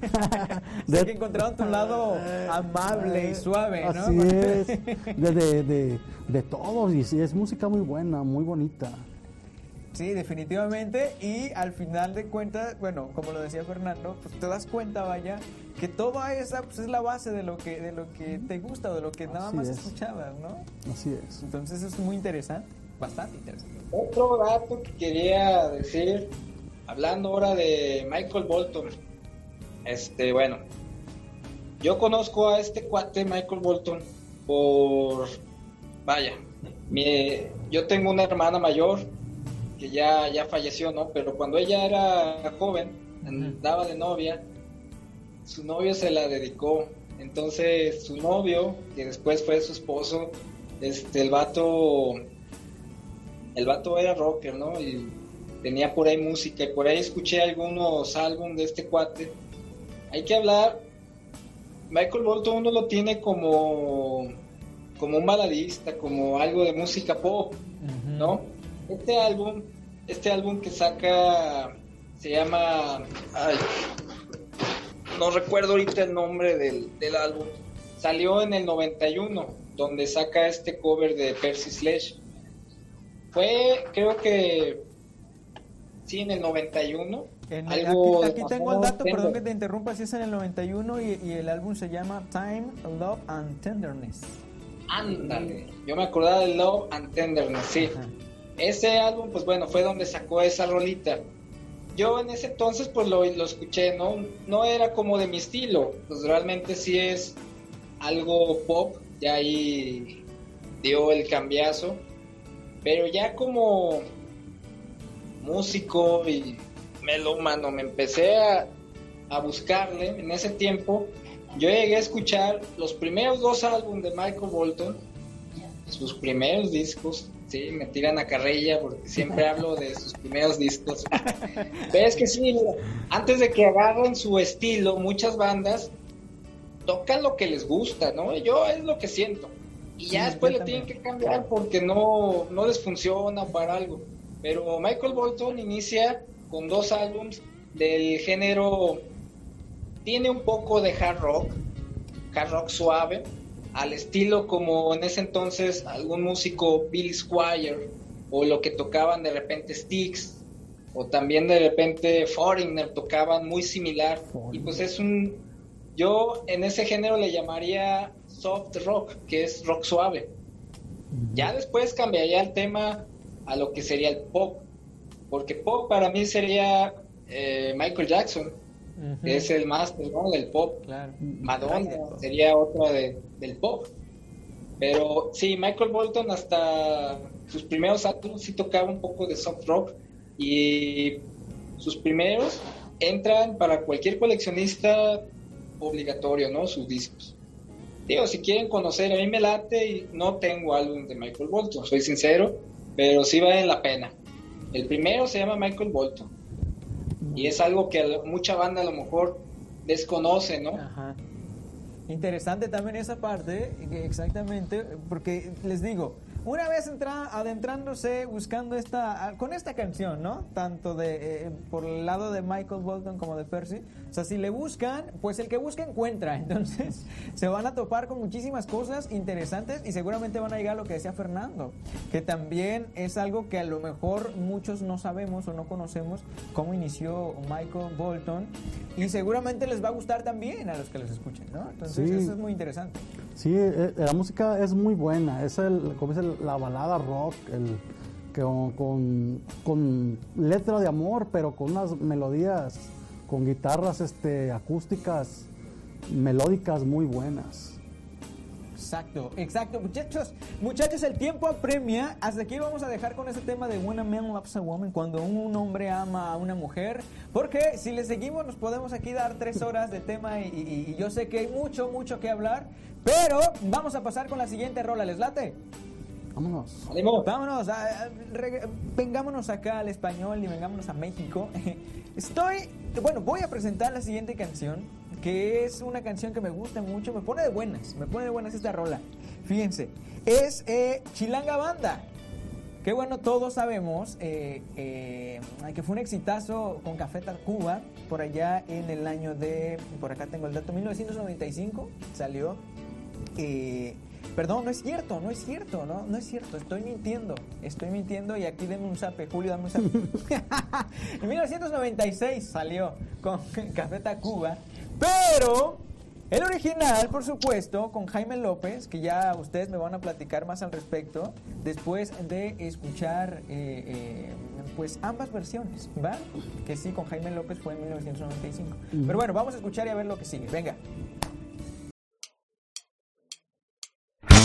de, sí, que encontraron tu lado amable y suave, ¿no? Así es, de, de, de, de todos, y sí, es música muy buena, muy bonita. Sí, definitivamente, y al final de cuentas, bueno, como lo decía Fernando, pues te das cuenta, vaya, que toda esa pues, es la base de lo que de lo que te gusta, o de lo que nada Así más es. escuchabas, ¿no? Así es. Entonces es muy interesante, bastante interesante. Otro dato que quería decir, hablando ahora de Michael Bolton, este, bueno, yo conozco a este cuate Michael Bolton por, vaya, mi, yo tengo una hermana mayor que ya, ya falleció, ¿no? Pero cuando ella era joven, andaba de novia, su novio se la dedicó. Entonces su novio, que después fue su esposo, este, el vato, el vato era rocker, ¿no? Y tenía por ahí música, y por ahí escuché algunos álbumes de este cuate. Hay que hablar, Michael Bolton uno lo tiene como, como un baladista, como algo de música pop, uh-huh. ¿no? Este álbum, este álbum que saca, se llama, ay, no recuerdo ahorita el nombre del, del álbum, salió en el noventa y uno, donde saca este cover de Percy Sledge. Fue, creo que, sí, en el noventa y uno. En el, algo aquí, aquí tengo el dato, tender. Perdón que te interrumpa, sí es en el noventa y uno y, y el álbum se llama Time, Love and Tenderness. Ándale, yo me acordaba de Love and Tenderness, sí. Ajá. Ese álbum, pues bueno, fue donde sacó esa rolita. Yo en ese entonces pues lo, lo escuché, ¿no? No era como de mi estilo, pues realmente sí es algo pop, ya ahí dio el cambiazo, pero ya como músico y melómano me empecé a, a buscarle. En ese tiempo yo llegué a escuchar los primeros dos álbumes de Michael Bolton, sus primeros discos. Sí, me tiran a carrilla porque siempre hablo de sus primeros discos. Pero es que sí, antes de que agarren su estilo, muchas bandas tocan lo que les gusta, ¿no? Yo es lo que siento. Y ya sí, después le tienen que cambiar porque no, no les funciona para algo. Pero Michael Bolton inicia con dos álbums del género, tiene un poco de hard rock, hard rock suave, al estilo como en ese entonces algún músico Billy Squier, o lo que tocaban de repente Styx, o también de repente Foreigner tocaban muy similar. Y pues es un, yo en ese género le llamaría soft rock, que es rock suave. Ya después cambiaría el tema a lo que sería el pop, porque pop para mí sería eh, Michael Jackson, uh-huh. que es el máster, ¿no?, del pop. Claro. Madonna sería otra de, del pop. Pero sí, Michael Bolton hasta sus primeros álbumes sí tocaba un poco de soft rock, y sus primeros entran para cualquier coleccionista obligatorio, ¿no?, sus discos. Digo, si quieren conocer, a mí me late y no tengo álbum de Michael Bolton, soy sincero, pero sí vale la pena. El primero se llama Michael Bolton y es algo que mucha banda a lo mejor desconoce, ¿no? Ajá. Interesante también esa parte, exactamente, porque les digo, una vez entra, adentrándose, buscando esta, con esta canción, ¿no? Tanto de, eh, por el lado de Michael Bolton como de Percy, o sea, si le buscan, pues el que busca encuentra, entonces se van a topar con muchísimas cosas interesantes y seguramente van a llegar a lo que decía Fernando, que también es algo que a lo mejor muchos no sabemos o no conocemos cómo inició Michael Bolton, y seguramente les va a gustar también a los que los escuchen, ¿no? Entonces, sí, eso es muy interesante. Sí, la música es muy buena, es el, como es el, la balada rock, el, que, con, con letra de amor, pero con unas melodías, con guitarras este, acústicas, melódicas muy buenas. Exacto, exacto. Muchachos, muchachos, el tiempo apremia. Hasta aquí vamos a dejar con ese tema de When a Man Loves a Woman, cuando un hombre ama a una mujer. Porque si le seguimos nos podemos aquí dar tres horas de tema y, y, y yo sé que hay mucho, mucho que hablar. Pero vamos a pasar con la siguiente rola. ¿Les late? Vámonos. Vámonos. A, a, re, vengámonos acá al español y vengámonos a México. Estoy, bueno, voy a presentar la siguiente canción, que es una canción que me gusta mucho, me pone de buenas, me pone de buenas esta rola. Fíjense, es eh, Chilanga Banda, que bueno, todos sabemos eh, eh, que fue un exitazo con Café Tacuba, por allá en el año de, por acá tengo el dato, mil novecientos noventa y cinco salió. Eh, perdón, no es cierto, no es cierto, no, no es cierto, estoy mintiendo, estoy mintiendo y aquí denme un zape, Julio, dame un zape. En mil novecientos noventa y seis salió con Café Tacuba. Pero el original, por supuesto, con Jaime López, que ya ustedes me van a platicar más al respecto, después de escuchar eh, eh, pues ambas versiones, ¿va? Que sí, con Jaime López fue en mil novecientos noventa y cinco. Uh-huh. Pero bueno, vamos a escuchar y a ver lo que sigue. Venga.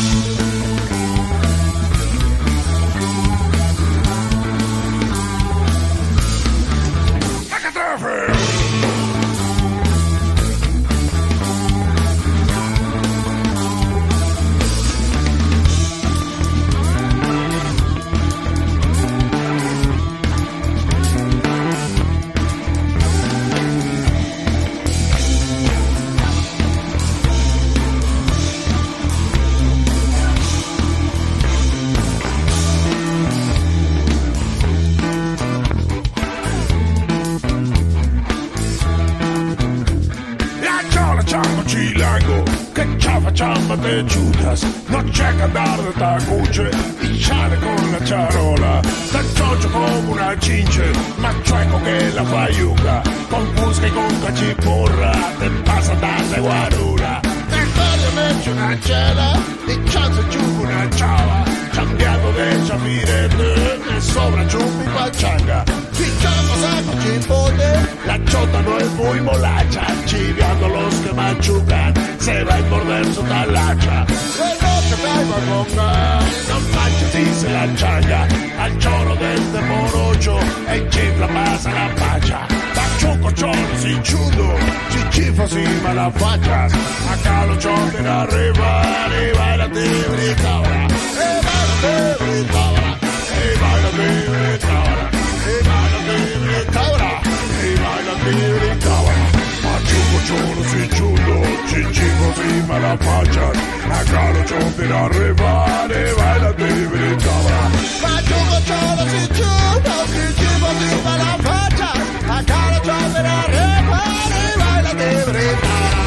facciamo te Judas, non c'è che andare da tacucce, picciare con la ciarola, sta giorgio come una cince, ma ciueco che la fa yuca, con busca e con cacipurra, te passa dalle guarura, nel cuore mette una cera, e cianza giù una ciava, cambiato de ciavirete, e sopra giù mi paccianga, picciamo saco cipote, la chota no es muy molacha, chiviando los que machucan, se va a morder su talacha. El noche traigo a conga, no manches dice la changa, al choro del de morocho, el chifla pasa la pacha. Pachuco choro sin chudo, chichifo sin malafachas, acá los choques arriba, y baila tibri cabra, y baila tibri cabra, y baila tibri cabra, y baila tibri cabra, y baila tibri cabra. Machuco choro sin chudo, chichifo sin malafachas, acá los choques arriba, y baila tibri cabra. Machuco choro sin chudo, chichifo sin malafachas, acá los choques arriba, y baila tibri cabra.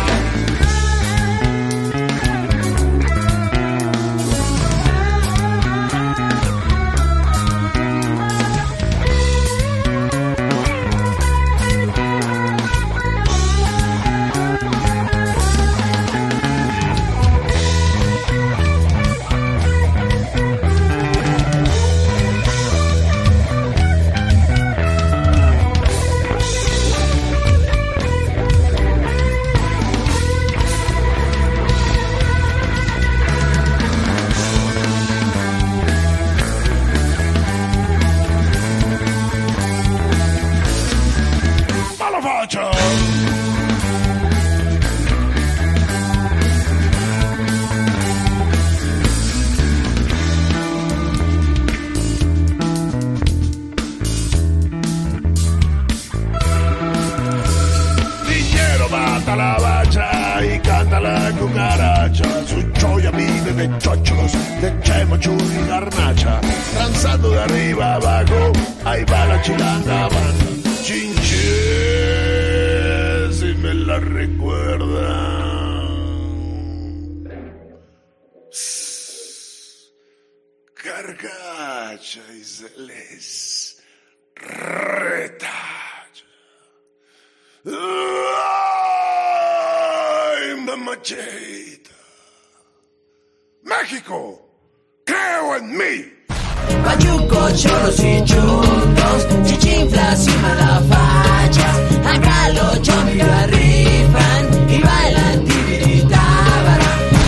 México, creo en mí. Pachuco, choros y chutos, chichinflas y malafachas, acá los chompis la rifan y bailan tibiritábara.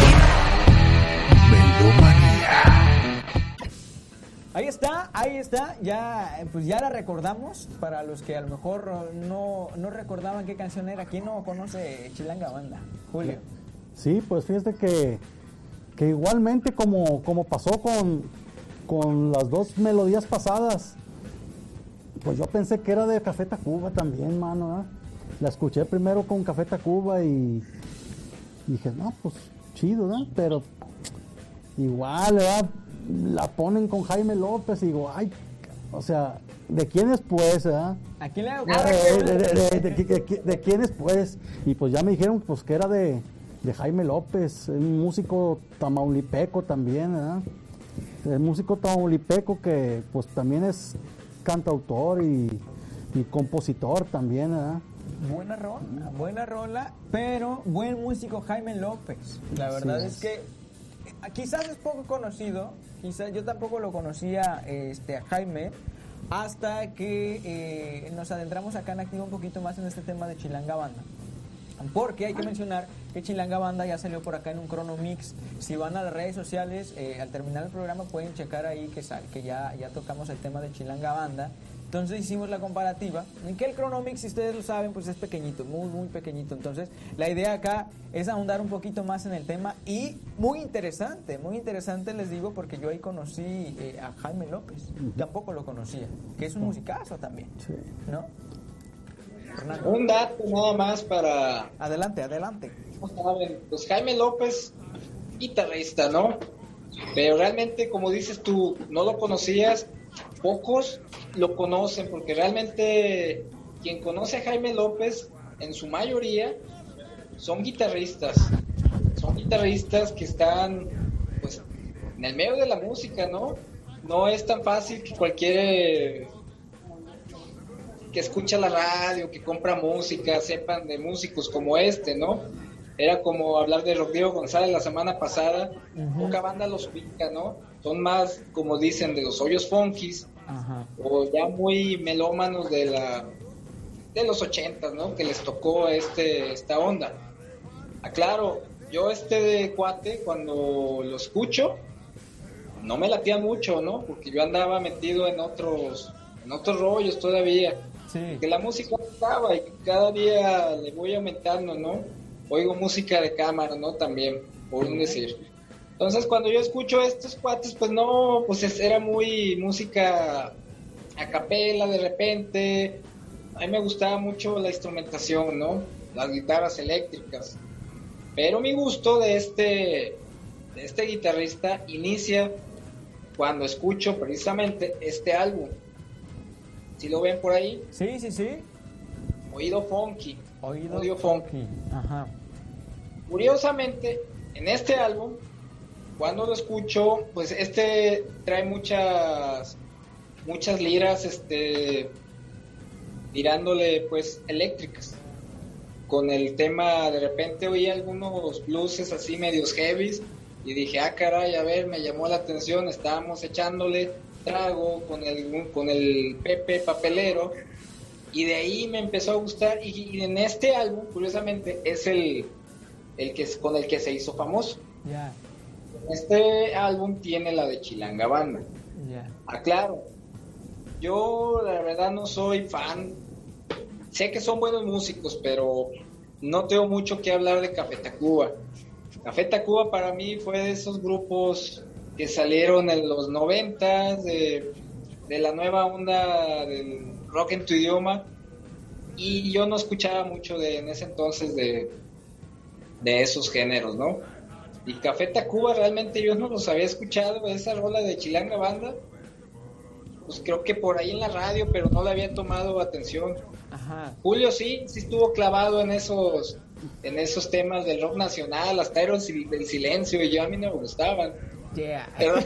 Melomanía. Ahí está, ahí está, ya, pues ya la recordamos, para los que a lo mejor no, no recordaban qué canción era. ¿Quién no conoce Chilanga Banda? Julio. Sí, pues fíjate que, que igualmente como, como pasó con, con las dos melodías pasadas, pues yo pensé que era de Café Tacuba también, mano, ¿eh? La escuché primero con Café Tacuba y, y dije, no, pues chido, ¿no? Pero igual, ¿verdad? La ponen con Jaime López y digo, ay, o sea, ¿de quién es pues, eh? ¿A quién le de, de, de, de, de, de, de quién es pues? Y pues ya me dijeron pues que era de, de Jaime López, un músico tamaulipeco también, ¿eh? El músico tamaulipeco que pues también es cantautor y, y compositor también, ¿eh? Buena rola, buena rola, pero buen músico Jaime López. La verdad sí, es que quizás es poco conocido, quizás yo tampoco lo conocía este, a Jaime, hasta que eh, nos adentramos acá en Activa un poquito más en este tema de Chilanga Banda. Porque hay que mencionar que Chilanga Banda ya salió por acá en un Chrono Mix. Si van a las redes sociales, eh, al terminar el programa pueden checar ahí que, sal, que ya, ya tocamos el tema de Chilanga Banda. Entonces hicimos la comparativa, en que el Chrono Mix, si ustedes lo saben, pues es pequeñito, muy muy pequeñito. Entonces la idea acá es ahondar un poquito más en el tema y muy interesante, muy interesante les digo, porque yo ahí conocí eh, a Jaime López, uh-huh. Tampoco lo conocía, que es un musicazo también, sí. ¿No? Fernando. Un dato nada más para... Adelante, adelante. Pues Jaime López, guitarrista, ¿no? Pero realmente, como dices tú, no lo conocías, pocos lo conocen, porque realmente quien conoce a Jaime López, en su mayoría, son guitarristas. Son guitarristas que están pues en el medio de la música, ¿no? No es tan fácil que cualquier que escucha la radio, que compra música, sepan de músicos como este, ¿no? Era como hablar de Rodrigo González la semana pasada, uh-huh. Poca banda los ubica, ¿no? Son más, como dicen, de los hoyos funkies, uh-huh. O ya muy melómanos de la de los ochentas, ¿no? Que les tocó este esta onda. Aclaro, yo este de cuate, cuando lo escucho, no me latía mucho, ¿no? Porque yo andaba metido en otros en otros rollos todavía. Sí. Que la música estaba y cada día le voy aumentando, ¿no? Oigo música de cámara, ¿no? También, por un decir. Entonces, cuando yo escucho estos cuates, pues no, pues era muy música a capela de repente. A mí me gustaba mucho la instrumentación, ¿no? Las guitarras eléctricas. Pero mi gusto de este, de este guitarrista inicia cuando escucho precisamente este álbum. ¿Sí lo ven por ahí? Sí, sí, sí. Oído Funky. Oído, Oído funky. funky. Ajá. Curiosamente, en este álbum, cuando lo escucho, pues este trae muchas muchas liras, este, tirándole pues eléctricas. Con el tema, de repente oí algunos blueses así medios heavies y dije, ah caray, a ver, me llamó la atención, estábamos echándole trago con el con el Pepe Papelero y de ahí me empezó a gustar y, y en este álbum, curiosamente, es el el que con el que se hizo famoso. Yeah. Este álbum tiene la de Chilanga Banda. Yeah. Aclaro, yo la verdad no soy fan. Sé que son buenos músicos, pero no tengo mucho que hablar de Café Tacuba. Café Tacuba para mí fue de esos grupos que salieron en los noventas, de, de la nueva onda del rock en tu idioma, y yo no escuchaba mucho de en ese entonces de, de esos géneros, ¿no? Y Café Tacuba realmente yo no los había escuchado, esa rola de Chilanga Banda, pues creo que por ahí en la radio, pero no le había tomado atención. Ajá. Julio sí, sí estuvo clavado en esos en esos temas del rock nacional, hasta era el silencio, y yo a mí no me gustaban. Yeah. Pero,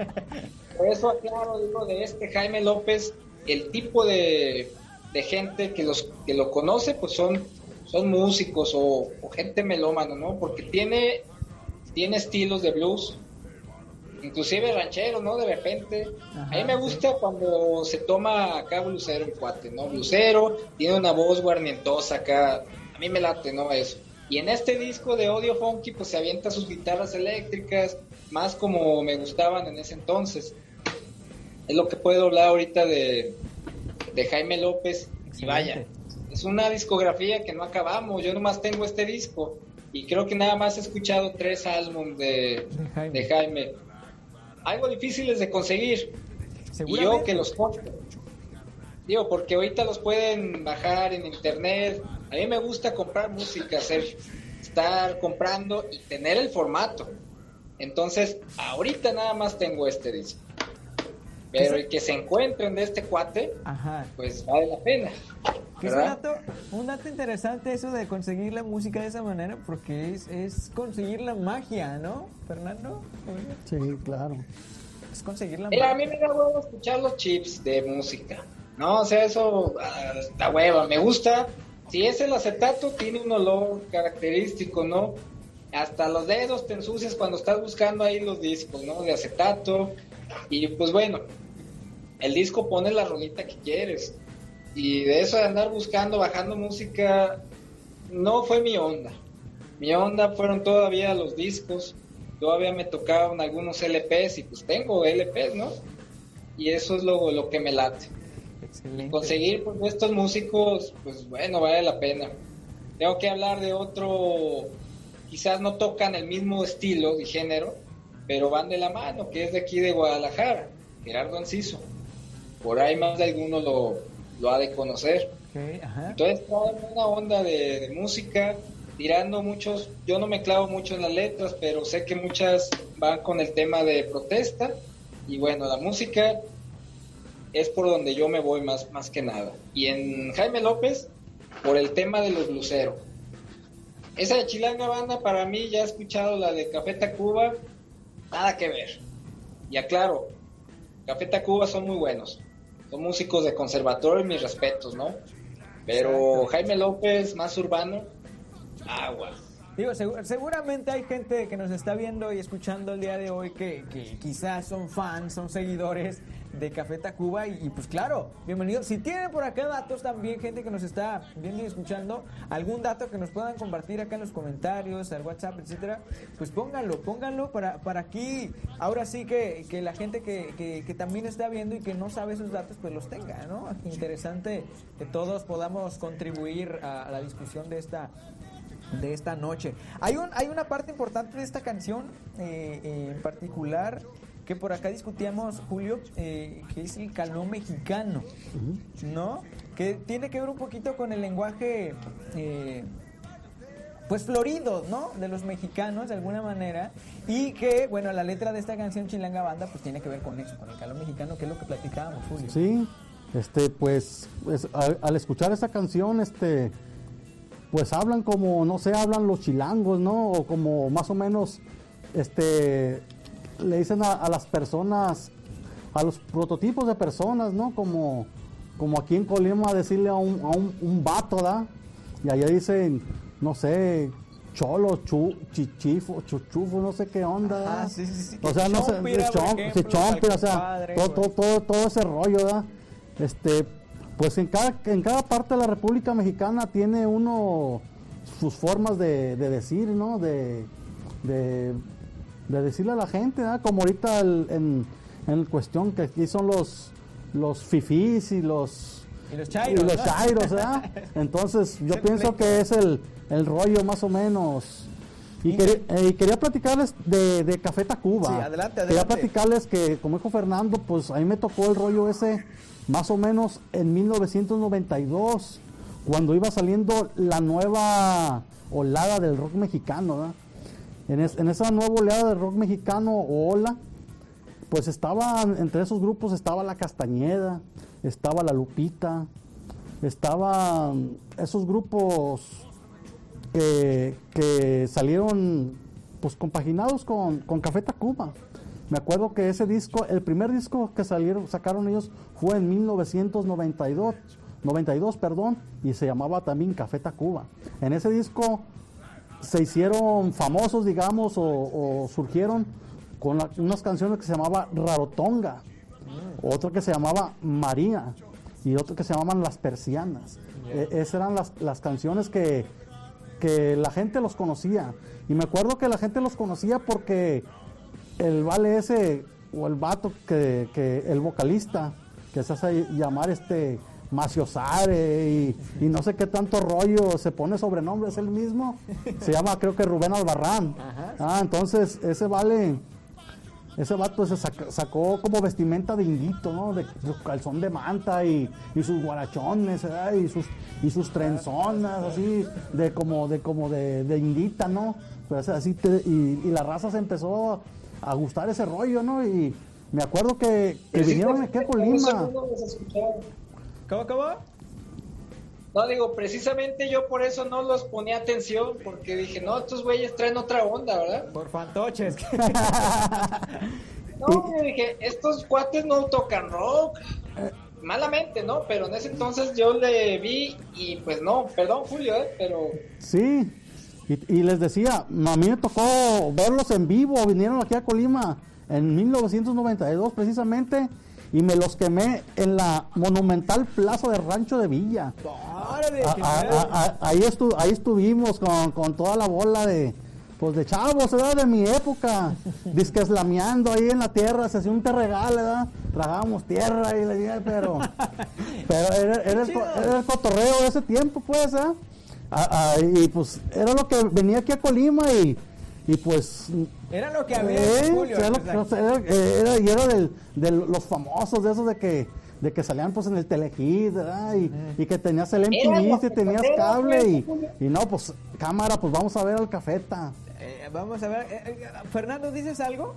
por eso aclaro, digo, de este Jaime López, el tipo de, de gente que los que lo conoce, pues son, son músicos o, o gente melómana, ¿no? Porque tiene, tiene estilos de blues, inclusive ranchero, ¿no? De repente. Ajá, a mí me gusta, sí, cuando se toma acá blusero el cuate, ¿no? Blusero, tiene una voz guarnientosa acá, a mí me late, ¿no? Eso. Y en este disco de Odio Funky, pues se avienta sus guitarras eléctricas, más como me gustaban en ese entonces. Es lo que puedo hablar ahorita de, de Jaime López. Excelente. Y vaya, es una discografía que no acabamos, yo nomás tengo este disco, y creo que nada más he escuchado tres álbumes de, de Jaime. De Jaime. Algo difíciles de conseguir, y yo que los compro, digo, porque ahorita los pueden bajar en internet. A mí me gusta comprar música, hacer, estar comprando y tener el formato. Entonces, ahorita nada más tengo este disco, pero el que se encuentren de este cuate, ajá, pues vale la pena. Es un dato, un dato interesante eso de conseguir la música de esa manera, porque es, es conseguir la magia, ¿no, Fernando? Sí, claro. Es conseguir la Mira, magia. a mí me da huevo escuchar los chips de música, ¿no? O sea, eso uh, está hueva, me gusta. Si es el acetato, tiene un olor característico, ¿no? Hasta los dedos te ensucias cuando estás buscando ahí los discos, ¿no? De acetato. Y pues bueno, el disco pone la rolita que quieres. Y de eso de andar buscando, bajando música, no fue mi onda. Mi onda fueron todavía los discos. Todavía me tocaban algunos L Pes y pues tengo L Pes, ¿no? Y eso es lo, lo que me late. Excelente. Conseguir pues estos músicos, pues bueno, vale la pena. Tengo que hablar de otro, quizás no tocan el mismo estilo y género, pero van de la mano, que es de aquí de Guadalajara, Gerardo Enciso. Por ahí más de alguno lo, lo ha de conocer. Okay, ajá. Entonces traen una onda de, de música, tirando muchos, yo no me clavo mucho en las letras, pero sé que muchas van con el tema de protesta, y bueno, la música es por donde yo me voy más, más que nada. Y en Jaime López, por el tema de los bluseros. esa de Chilanga Banda, para mí, ya he escuchado la de Café Tacuba, nada que ver. Y aclaro, Café Tacuba son muy buenos, son músicos de conservatorio, mis respetos, ¿no? Pero Jaime López, más urbano, agua. Digo, seg- seguramente hay gente que nos está viendo y escuchando el día de hoy que, que quizás son fans, son seguidores de Café Tacuba y, y pues claro, bienvenidos. Si tienen por acá datos también, gente que nos está viendo y escuchando, algún dato que nos puedan compartir acá en los comentarios, al WhatsApp, etcétera, pues pónganlo, pónganlo para, para aquí, ahora sí que, que la gente que, que, que también está viendo y que no sabe esos datos, pues los tenga, ¿no? Interesante que todos podamos contribuir a, a la discusión de esta de esta noche. Hay un hay una parte importante de esta canción eh, eh, en particular que por acá discutíamos, Julio, eh, que es el caló mexicano, ¿no? Que tiene que ver un poquito con el lenguaje eh, pues florido, ¿no? De los mexicanos de alguna manera, y que, bueno, la letra de esta canción Chilanga Banda pues tiene que ver con eso, con el caló mexicano, que es lo que platicábamos, Julio. Sí, este pues, pues al, al escuchar esta canción, este pues hablan como, no sé, hablan los chilangos, ¿no? O como más o menos, este, le dicen a, a las personas, a los prototipos de personas, ¿no? Como, como aquí en Colima decirle a un, a un, un vato, ¿verdad? Y allá dicen, no sé, cholo, chu, chichifo, chuchufo, no sé qué onda. Ah, sí, sí, sí. O sea, no sé, Chompira, por chom, ejemplo, sí, chompira, o sea, compadre, todo, todo, todo, todo ese rollo, ¿verdad? Este, pues en cada, en cada parte de la República Mexicana tiene uno sus formas de, de decir, ¿no? De, de, de decirle a la gente, ¿verdad? Como ahorita el, en, en cuestión que aquí son los, los fifís y los... Y los chairos, y los ¿no? chairos, ¿verdad? Entonces yo pienso que es el, el rollo más o menos. Y, quería, eh, y quería platicarles de, de Café Tacuba. Sí, adelante, adelante. Quería platicarles que, como dijo Fernando, pues a mí me tocó el rollo ese más o menos en mil novecientos noventa y dos, cuando iba saliendo la nueva olada del rock mexicano, ¿verdad? En, es, en esa nueva oleada del rock mexicano o ola, pues estaban, entre esos grupos estaba La Castañeda, estaba La Lupita, estaban esos grupos que, que salieron pues compaginados con, con Café Tacuba. Me acuerdo que ese disco, el primer disco que salieron, sacaron ellos fue en mil novecientos noventa y dos, noventa y dos, perdón, y se llamaba también Café Tacuba. En ese disco se hicieron famosos, digamos, o, o surgieron con la, unas canciones que se llamaba Rarotonga, otro que se llamaba María y otro que se llamaban Las Persianas. Yeah. E- esas eran las, las canciones que, que la gente los conocía. Y me acuerdo que la gente los conocía porque el vale ese, o el vato que, que el vocalista, que se hace llamar este Maciosare y, y no sé qué tanto rollo, se pone sobrenombre, es el mismo, se llama creo que Rubén Albarrán. Ajá. Ah, entonces ese vale, ese vato se sacó, sacó como vestimenta de inguito, ¿no? De su calzón de manta y, y sus guarachones, ¿verdad? Y sus y sus trenzonas, así, de como de como de, de inguita, ¿no? Pues así te, y, y la raza se empezó a gustar ese rollo, ¿no? Y me acuerdo que, que vinieron aquí a Colima. ¿Cómo, cómo? No, digo, precisamente yo por eso no los ponía atención, porque dije, no, estos güeyes traen otra onda, ¿verdad? Por fantoches. No, yo dije, estos cuates no tocan rock. Malamente, ¿no? Pero en ese entonces yo le vi y pues no, perdón Julio, ¿eh? Pero... Sí, y, y les decía, a mí me tocó verlos en vivo, vinieron aquí a Colima en mil novecientos noventa y dos precisamente, y me los quemé en la monumental plaza de Rancho de Villa. ¡Órale! A, a, a, ahí, estu, ahí estuvimos con, con toda la bola de, pues de chavos, ¿verdad? De mi época, disque eslameando ahí en la tierra, se hacía un terregal, ¿verdad? Tragábamos tierra y le dije, pero, pero era, era, el, era el cotorreo de ese tiempo, pues, ¿eh? A, a, y pues era lo que venía aquí a Colima y, y pues era lo que había, eh, Julio, era, lo, era, era, y era del, de los famosos, de esos de que de que salían pues en el Telehit, ¿verdad? Y, mm. y que tenías el M T V y tenías cable y, y no, pues cámara, pues vamos a ver al Cafeta. Eh, vamos a ver, eh, eh, Fernando, ¿dices algo?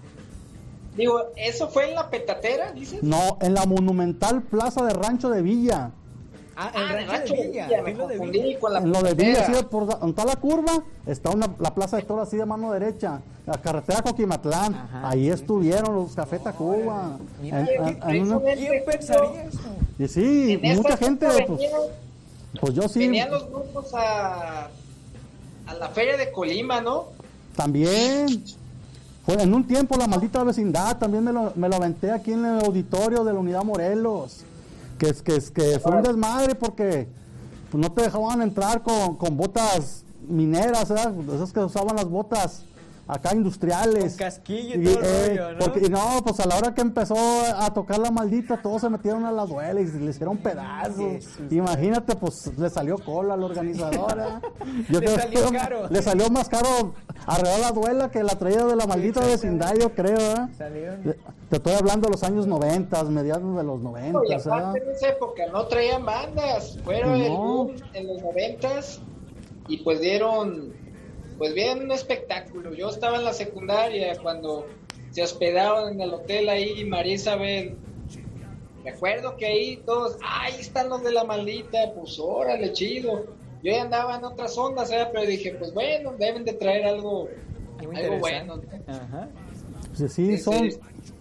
Digo, ¿eso fue en la Petatera, dices? No, en la monumental plaza de Rancho de Villa. Ah, el Ah, rancho de Villa, me es lo de confundí Villa. con la En lo de Villa, frontera. así por donde está la curva, está una, la plaza de toros así de mano derecha, la carretera Coquimatlán, Ajá, ahí sí, estuvieron los Café Tacuba. Mira, En- en- ¿qué- en una- qué- ¿Quién pensaría eso? y sí, En mucha esta gente, época pues, venían, pues yo sí, venían los grupos a, a la feria de Colima, ¿no? también. Fue en un tiempo la maldita vecindad, también me lo, me lo aventé aquí en el auditorio de la Unidad Morelos, que es que, es, que fue un desmadre porque pues, no te dejaban entrar con, con botas mineras, ¿verdad? Esas que usaban las botas acá industriales. Con casquillo y todo el rollo, ¿no? Porque, y no, pues a la hora que empezó a tocar la maldita, todos se metieron a la duela y le hicieron pedazos. Jesús. Imagínate, pues le salió cola a la organizadora. Yo Le creo salió que caro. Le salió más caro arreglar la duela que la traída de la maldita vecindad, yo creo, ¿eh? Salieron. Te estoy hablando de los años noventas, mediados de los Y noventas, aparte ¿eh? en esa época no traían bandas, fueron el No. boom en los noventas y pues dieron, pues dieron un espectáculo. Yo estaba en la secundaria cuando se hospedaban en el hotel ahí María Isabel. Recuerdo que ahí todos, ahí están los de la maldita, pues órale, chido. Yo ya andaba en otras ondas, ¿eh? Pero dije, pues bueno, deben de traer algo, Algo algo bueno. interesante. Ajá. Pues sí, Sí, son... sí.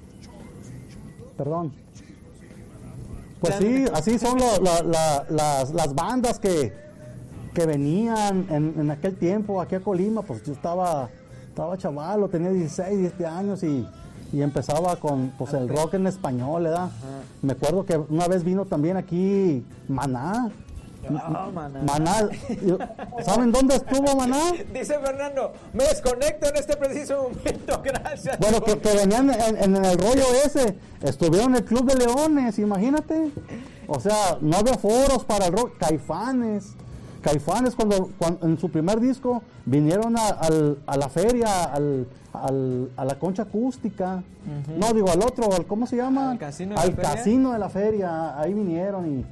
Perdón. Pues sí, así son lo- la- la- las, las bandas que, que venían en, en aquel tiempo aquí a Colima. Pues yo estaba, estaba chavalo, tenía dieciséis, diecisiete años y, y empezaba con pues, el rock en español, ¿verdad? Me acuerdo que una vez vino también aquí Maná. Ah, Maná. Maná, yo- ¿saben dónde estuvo Maná? Dice Fernando, me desconecto en este preciso momento, gracias. Bueno, que, que venían en, en el rollo ese, estuvieron en el Club de Leones, imagínate. O sea, no había foros para el rock. Caifanes, Caifanes cuando, cuando en su primer disco vinieron a, al- a la feria, al, al- a la concha acústica. No, digo al otro, al, ¿cómo se llama? Al casino de la Al feria. casino de la feria, ahí vinieron y...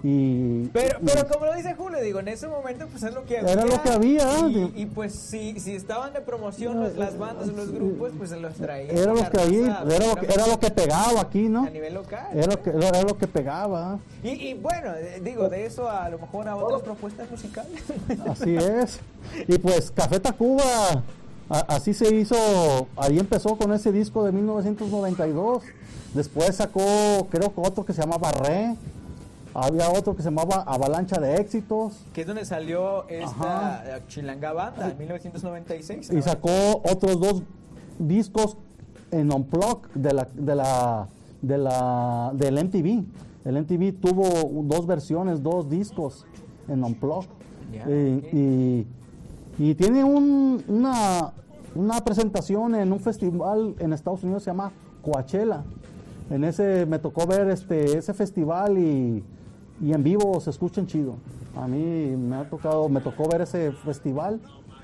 y Pero, pero como lo dice Julio, digo, en ese momento pues es lo que había. Era lo que había, Y, digo. y, pues si, si estaban de promoción los- las bandas o los grupos, pues se los traían. era lo La que ahí, raza, era lo que, era lo que pegaba aquí, ¿no? a nivel local. Era lo que, era lo que pegaba. Y, y bueno, eh, digo, de eso a lo mejor a otras propuestas musicales. Así es. Y pues Café Tacuba, a- así se hizo, ahí empezó con ese disco de mil novecientos noventa y dos. Después sacó, creo que otro que se llama Barré. Había otro que se llamaba Avalancha de Éxitos. Que es donde salió esta Ajá. eh, Chilanga Banda en mil novecientos noventa y seis. Y sacó otros dos discos en Unplugged de la, de la, de la, del M T V. El M T V tuvo dos versiones, dos discos en Unplugged. Ya, y, ok. y, y tiene un, una, una presentación en un festival en Estados Unidos, se llama Coachella. En ese me tocó ver este ese festival y, y en vivo se escuchan chido. A mí me ha tocado, me tocó ver ese festival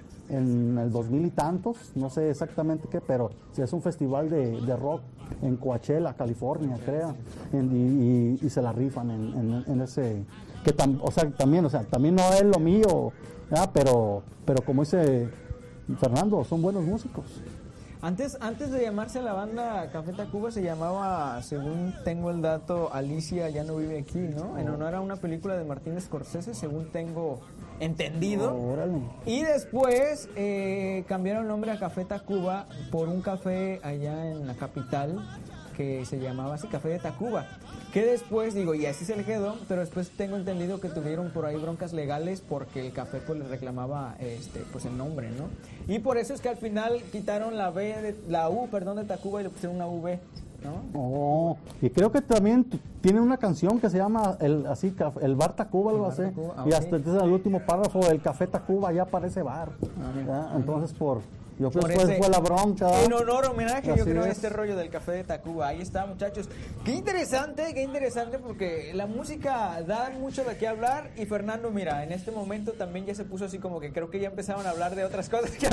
en el dos mil y tantos, no sé exactamente qué, pero sí es un festival de, de rock en Coachella, California, creo, en- y, y- y se la rifan en, en- en ese, que tam- o sea, también, o sea, también no es lo mío, ¿verdad? pero, pero como dice Fernando, son buenos músicos. Antes, antes de llamarse la banda Café Tacuba se llamaba, según tengo el dato, Alicia ya no vive aquí, ¿no? En honor a una película de Martin Scorsese, según tengo entendido. Órale. Y después eh, cambiaron el nombre a Café Tacuba por un café allá en la capital que se llamaba así, Café de Tacuba. Que después, digo, y así se le quedó, pero después tengo entendido que tuvieron por ahí broncas legales porque el café pues le reclamaba este pues el nombre, ¿no? Y por eso es que al final quitaron la B de, la U, perdón, de Tacuba y le pusieron una V, ¿no? Oh, y creo que también t- tiene una canción que se llama el así caf- el bar Tacuba, algo El así. Bar Tacuba, ah, Y ok. hasta entonces el último párrafo, el café Tacuba ya parece bar. ¿Ya? Entonces por yo creo Por que fue, ese- fue la bronca. En honor, homenaje, Así yo creo, a es. este rollo del café de Tacuba. Ahí está, muchachos. Qué interesante, qué interesante, porque la música da mucho de qué hablar. Y Fernando, mira, en este momento también ya se puso así como que creo que ya empezaron a hablar de otras cosas. Que...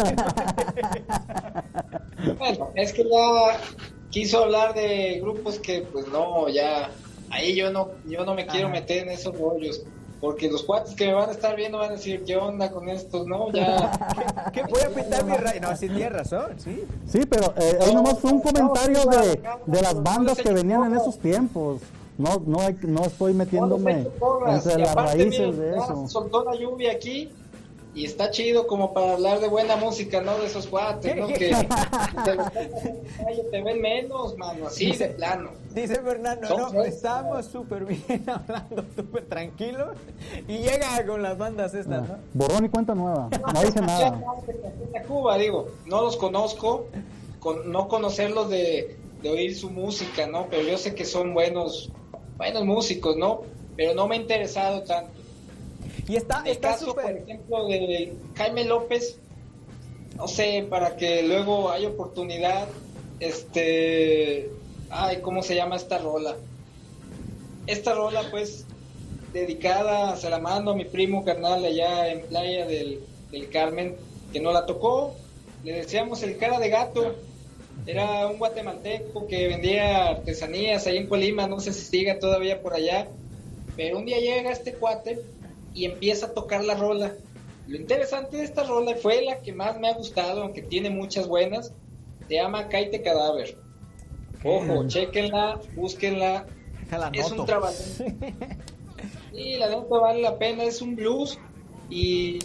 Bueno, es que ya quiso hablar de grupos que pues no, ya ahí yo no yo no me quiero Ajá. meter en esos rollos, porque los cuates que me van a estar viendo van a decir, ¿qué onda con estos? No, ya que voy a pintar mi rayo. No, sí, tienes razón, sí. Sí, pero eh, ahí nomás fue un comentario de, de las bandas que venían en esos tiempos. no, no, hay, no estoy metiéndome porras, entre y las aparte, raíces miren, de ya eso. soltó la lluvia aquí y está chido como para hablar de buena música, ¿no? De esos cuates, ¿no? Que te, lo te ven menos, mano, así Dice- de plano. Dice Fernando, Son no, frescos. estamos súper bien hablando, súper tranquilos. Y llega con las bandas estas, ¿no? Borrón y cuenta nueva, no dije nada. A Cuba, digo, no los conozco, con, no conocerlos de, de oír su música, ¿no? Pero yo sé que son buenos, buenos músicos, ¿no? Pero no me ha interesado tanto. Y está, En el está caso, por súper. ejemplo, de Jaime López, no sé, para que luego haya oportunidad, este, ay, ¿cómo se llama esta rola? Esta rola, pues, dedicada, se la mando a mi primo carnal allá en Playa del, del Carmen, que no la tocó, le decíamos el cara de gato, era un guatemalteco que vendía artesanías ahí en Colima, no sé si siga todavía por allá, pero un día llega este cuate y empieza a tocar la rola. Lo interesante de esta rola fue la que más me ha gustado, aunque tiene muchas buenas, se llama Caite Cadáver. Ojo, chéquenla, búsquenla, Déjala, es anoto. un trabajo. Sí, la neta vale la pena, es un blues y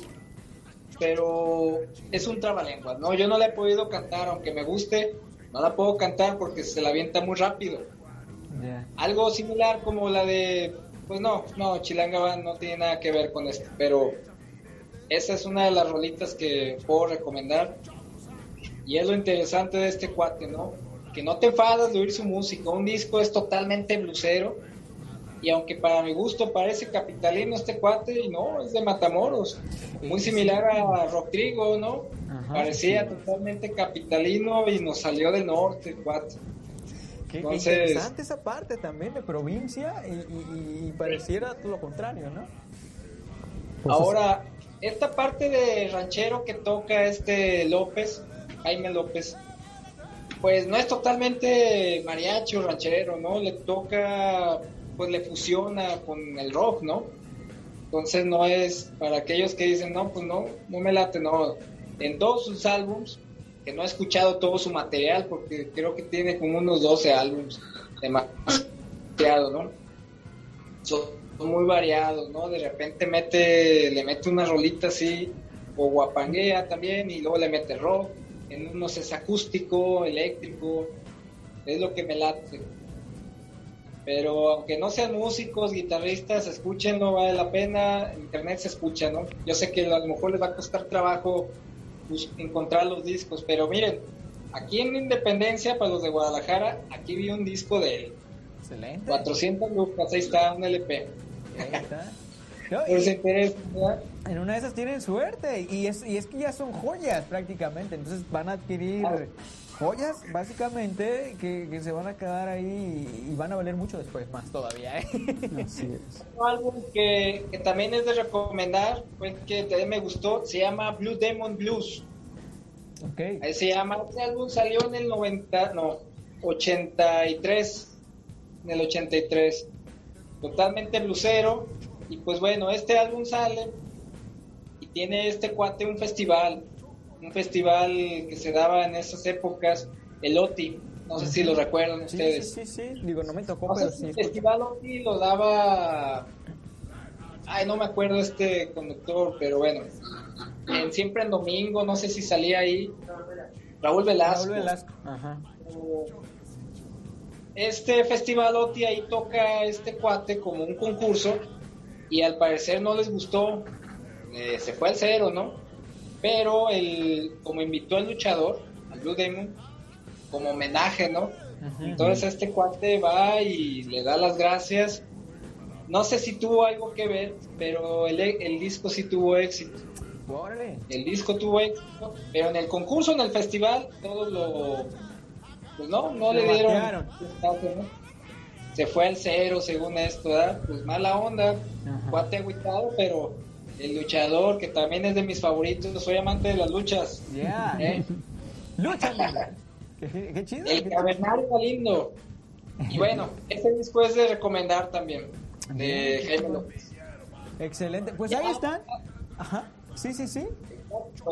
pero es un trabalenguas, ¿no? Yo no la he podido cantar, aunque me guste, no la puedo cantar porque se la avienta muy rápido. Ya. Algo similar como la de, pues no, no, Chilanga Band no tiene nada que ver con esto, pero esa es una de las rolitas que puedo recomendar y es lo interesante de este cuate, ¿no? Que no te enfadas de oír su música, un disco es totalmente blusero y aunque para mi gusto parece capitalino este cuate, y no, es de Matamoros, muy similar a Rodrigo, ¿no? Ajá, Parecía sí. totalmente capitalino y nos salió del norte, el cuate. Qué, qué Entonces- interesante esa parte también de provincia y, y- y pareciera lo contrario, ¿no? Pues Ahora, esta parte de ranchero que toca este López, Jaime López, pues no es totalmente mariachi o ranchero, ¿no? Le toca, pues le fusiona con el rock, ¿no? Entonces no es para aquellos que dicen, no, pues no, no me late, no. En todos sus álbums, que no he escuchado todo su material, porque creo que tiene como unos doce álbums, demasiado, ¿no? Son muy variados, ¿no? De repente mete, le mete una rolita así, o guapanguea también, y luego le mete rock, en unos es acústico, eléctrico, es lo que me late. Pero aunque no sean músicos, guitarristas, escúchenlo, vale la pena, en internet se escucha, ¿no? Yo sé que a lo mejor les va a costar trabajo pues, encontrar los discos, pero miren, aquí en Independencia, para los de Guadalajara, aquí vi un disco de él, Excelente. cuatrocientas lucas, ahí está, un L P. Ahí está. No, Por y si interesa, ¿verdad? en una de esas tienen suerte y es, y es que ya son joyas prácticamente, entonces van a adquirir joyas básicamente que, que se van a quedar ahí y van a valer mucho después, más todavía, ¿eh? Así es. Un álbum que, que también es de recomendar, pues que también me gustó, se llama Blue Demon Blues. Ok. Ahí se llama, este álbum salió en el noventa, no, ochenta y tres, en el ochenta y tres, totalmente blusero, y pues bueno, este álbum sale y tiene este cuate un festival, un festival que se daba en esas épocas, el O T I, no sé si lo recuerdan Sí, ustedes. sí, sí, sí, digo, no me tocó, No sé pero si sí. el escucho. festival O T I lo daba, ay, no me acuerdo este conductor, pero bueno, en Siempre en Domingo, no sé si salía ahí, Raúl Velasco. Raúl Velasco. Ajá. Este festival O T I ahí toca este cuate como un concurso y al parecer no les gustó, eh, se fue al cero, ¿no? Pero el, como invitó al luchador, al Blue Demon, como homenaje, ¿no? Entonces este cuate va y le da las gracias. No sé si tuvo algo que ver, pero el, el disco sí tuvo éxito. Órale. El disco tuvo éxito, pero en el concurso, en el festival, todos lo... Pues no, no Lo le dieron... batearon. ¿no? Se fue al cero, según esto, ¿verdad? Pues mala onda, Ajá. cuate agüitado, pero el luchador, que también es de mis favoritos, soy amante de las luchas. Yeah. ¿eh? Lucha, mira. Qué, qué chido. El qué cavernario lindo. Y bueno, ese disco es de recomendar también, de Jaime López. chido. Excelente. Pues ahí están. Ajá. Sí, sí, sí.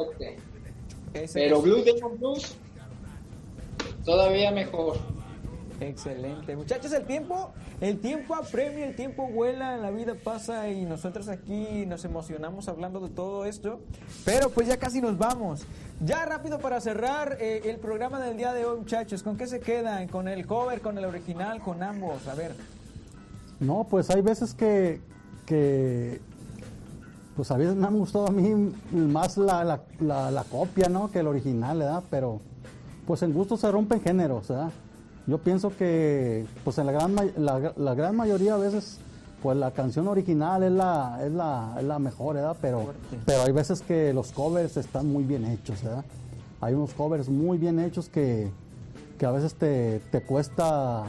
Ese- Pero Blue Demon Blues, todavía mejor. Excelente, muchachos, el tiempo, el tiempo apremia, el tiempo vuela, la vida pasa y nosotros aquí nos emocionamos hablando de todo esto, pero pues ya casi nos vamos. Ya rápido para cerrar eh, el programa del día de hoy, muchachos, ¿con qué se quedan? ¿Con el cover, con el original, con ambos? A ver. No, pues hay veces que, que pues a veces me han gustado a mí más la, la, la, la copia, ¿no? Que el original, ¿verdad? Pero pues en gusto se rompen géneros, ¿verdad? Yo pienso que pues en la gran la, la gran mayoría a veces pues la canción original es la es la, es la mejor, ¿verdad? Pero pero hay veces que los covers están muy bien hechos, ¿verdad? Hay unos covers muy bien hechos que, que a veces te, te cuesta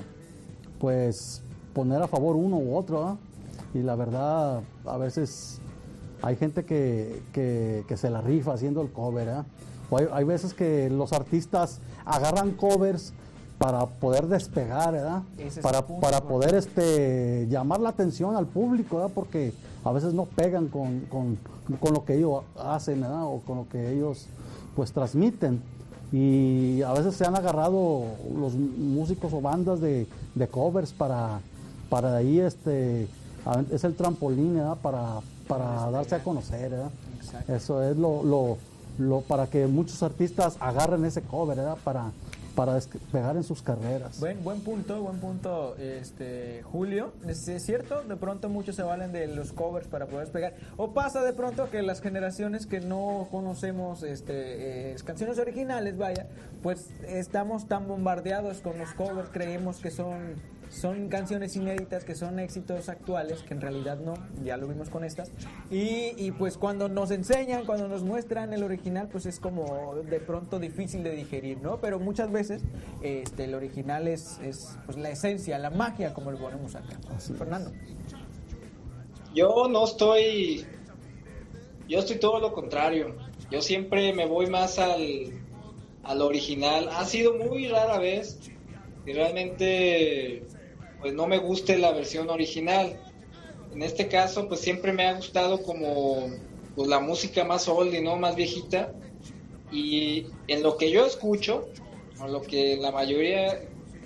pues poner a favor uno u otro, ¿verdad? Y la verdad a veces hay gente que, que, que se la rifa haciendo el cover, ¿verdad? O hay, hay veces que los artistas agarran covers para poder despegar, ¿verdad? Para, para poder este, llamar la atención al público, ¿verdad? Porque a veces no pegan con, con, con lo que ellos hacen, ¿verdad? O con lo que ellos pues transmiten. Y a veces se han agarrado los músicos o bandas de, de covers para, para ahí, este, es el trampolín, ¿verdad? Para, para darse a conocer, ¿verdad? Exacto. Eso es lo, lo, lo para que muchos artistas agarren ese cover, ¿verdad? Para para despegar en sus carreras. Buen buen punto, buen punto, este Julio. Es, es cierto, de pronto muchos se valen de los covers para poder despegar. O pasa de pronto que las generaciones que no conocemos este eh, canciones originales, vaya, pues estamos tan bombardeados con los covers, creemos que son son canciones inéditas, que son éxitos actuales, que en realidad no, ya lo vimos con estas. Y, y pues cuando nos enseñan, cuando nos muestran el original, pues es como de pronto difícil de digerir, ¿no? Pero muchas veces este el original es, es pues la esencia, la magia, como lo ponemos acá. Así Fernando. Yo no estoy, yo estoy todo lo contrario. Yo siempre me voy más al, al original. Ha sido muy rara vez que realmente pues no me guste la versión original. En este caso pues siempre me ha gustado como pues la música más oldie, ¿no? Más viejita. Y en lo que yo escucho, o lo que la mayoría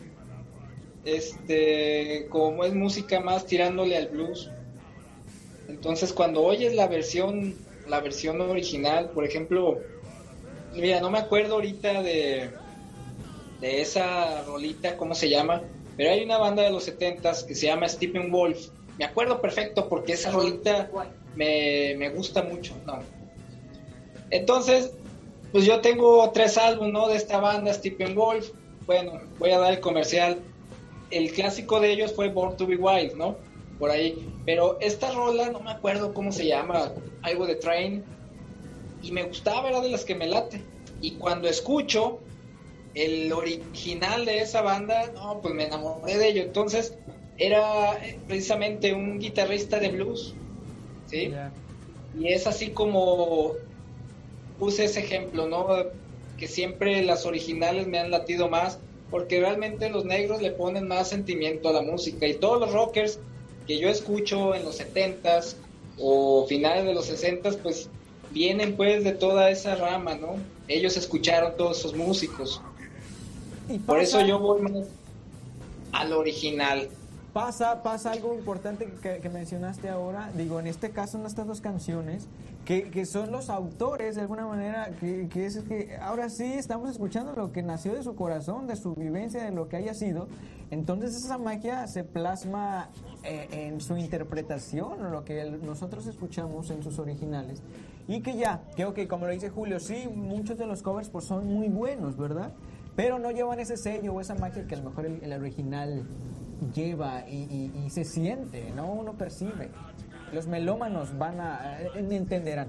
este como es música más tirándole al blues, entonces cuando oyes la versión la versión original, por ejemplo, mira, no me acuerdo ahorita de de esa rolita, ¿cómo se llama? Pero hay una banda de los setentas que se llama Steppenwolf. Me acuerdo perfecto porque esa rolita me, me gusta mucho, ¿no? Entonces, pues yo tengo tres álbumes, ¿no? De esta banda, Steppenwolf. Bueno, voy a dar el comercial. El clásico de ellos fue Born to be Wild, ¿no? Por ahí. Pero esta rola, no me acuerdo cómo se llama, algo de Train. Y me gustaba, era de las que me late. Y cuando escucho el original de esa banda, no, pues me enamoré de ello. Entonces era precisamente un guitarrista de blues, ¿sí? Yeah. Y es así como puse ese ejemplo, ¿no? Que siempre las originales me han latido más, porque realmente los negros le ponen más sentimiento a la música, y todos los rockers que yo escucho en los setentas o finales de los sesentas, pues vienen pues de toda esa rama, ¿no? Ellos escucharon todos esos músicos. Por eso yo voy más al original. Pasa, pasa algo importante que, que mencionaste ahora, digo, en este caso en estas dos canciones, que, que son los autores de alguna manera, que, que es que ahora sí estamos escuchando lo que nació de su corazón, de su vivencia, de lo que haya sido. Entonces esa magia se plasma eh, en su interpretación, lo que nosotros escuchamos en sus originales. Y que ya, que ok, como lo dice Julio, sí, muchos de los covers pues son muy buenos, ¿verdad? Pero no llevan ese sello o esa magia que a lo mejor el, el original lleva y, y, y se siente, ¿no? Uno percibe. Los melómanos van a... entenderán.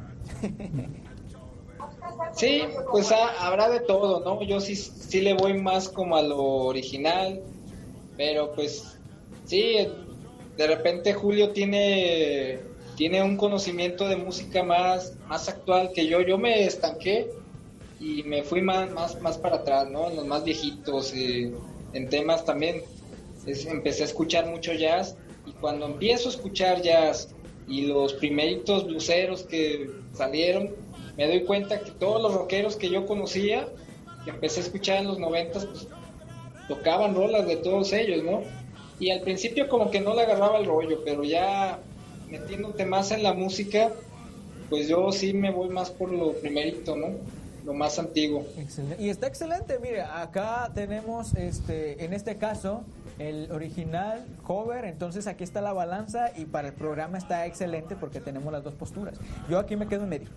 Sí, pues ha, habrá de todo, ¿no? Yo sí, sí le voy más como a lo original, pero pues sí, de repente Julio tiene, tiene un conocimiento de música más, más actual que yo. Yo me estanqué y me fui más, más, más para atrás, ¿no? En los más viejitos, eh, en temas también. Es, empecé a escuchar mucho jazz, y cuando empiezo a escuchar jazz y los primeritos bluseros que salieron, me doy cuenta que todos los rockeros que yo conocía, que empecé a escuchar en los noventas, pues tocaban rolas de todos ellos, ¿no? Y al principio como que no le agarraba el rollo, pero ya metiéndote más en la música, pues yo sí me voy más por lo primerito, ¿no? Lo más antiguo. Excelente. Y está excelente, mire, acá tenemos, este, en este caso, el original cover, entonces aquí está la balanza y para el programa está excelente porque tenemos las dos posturas. Yo aquí me quedo en medio.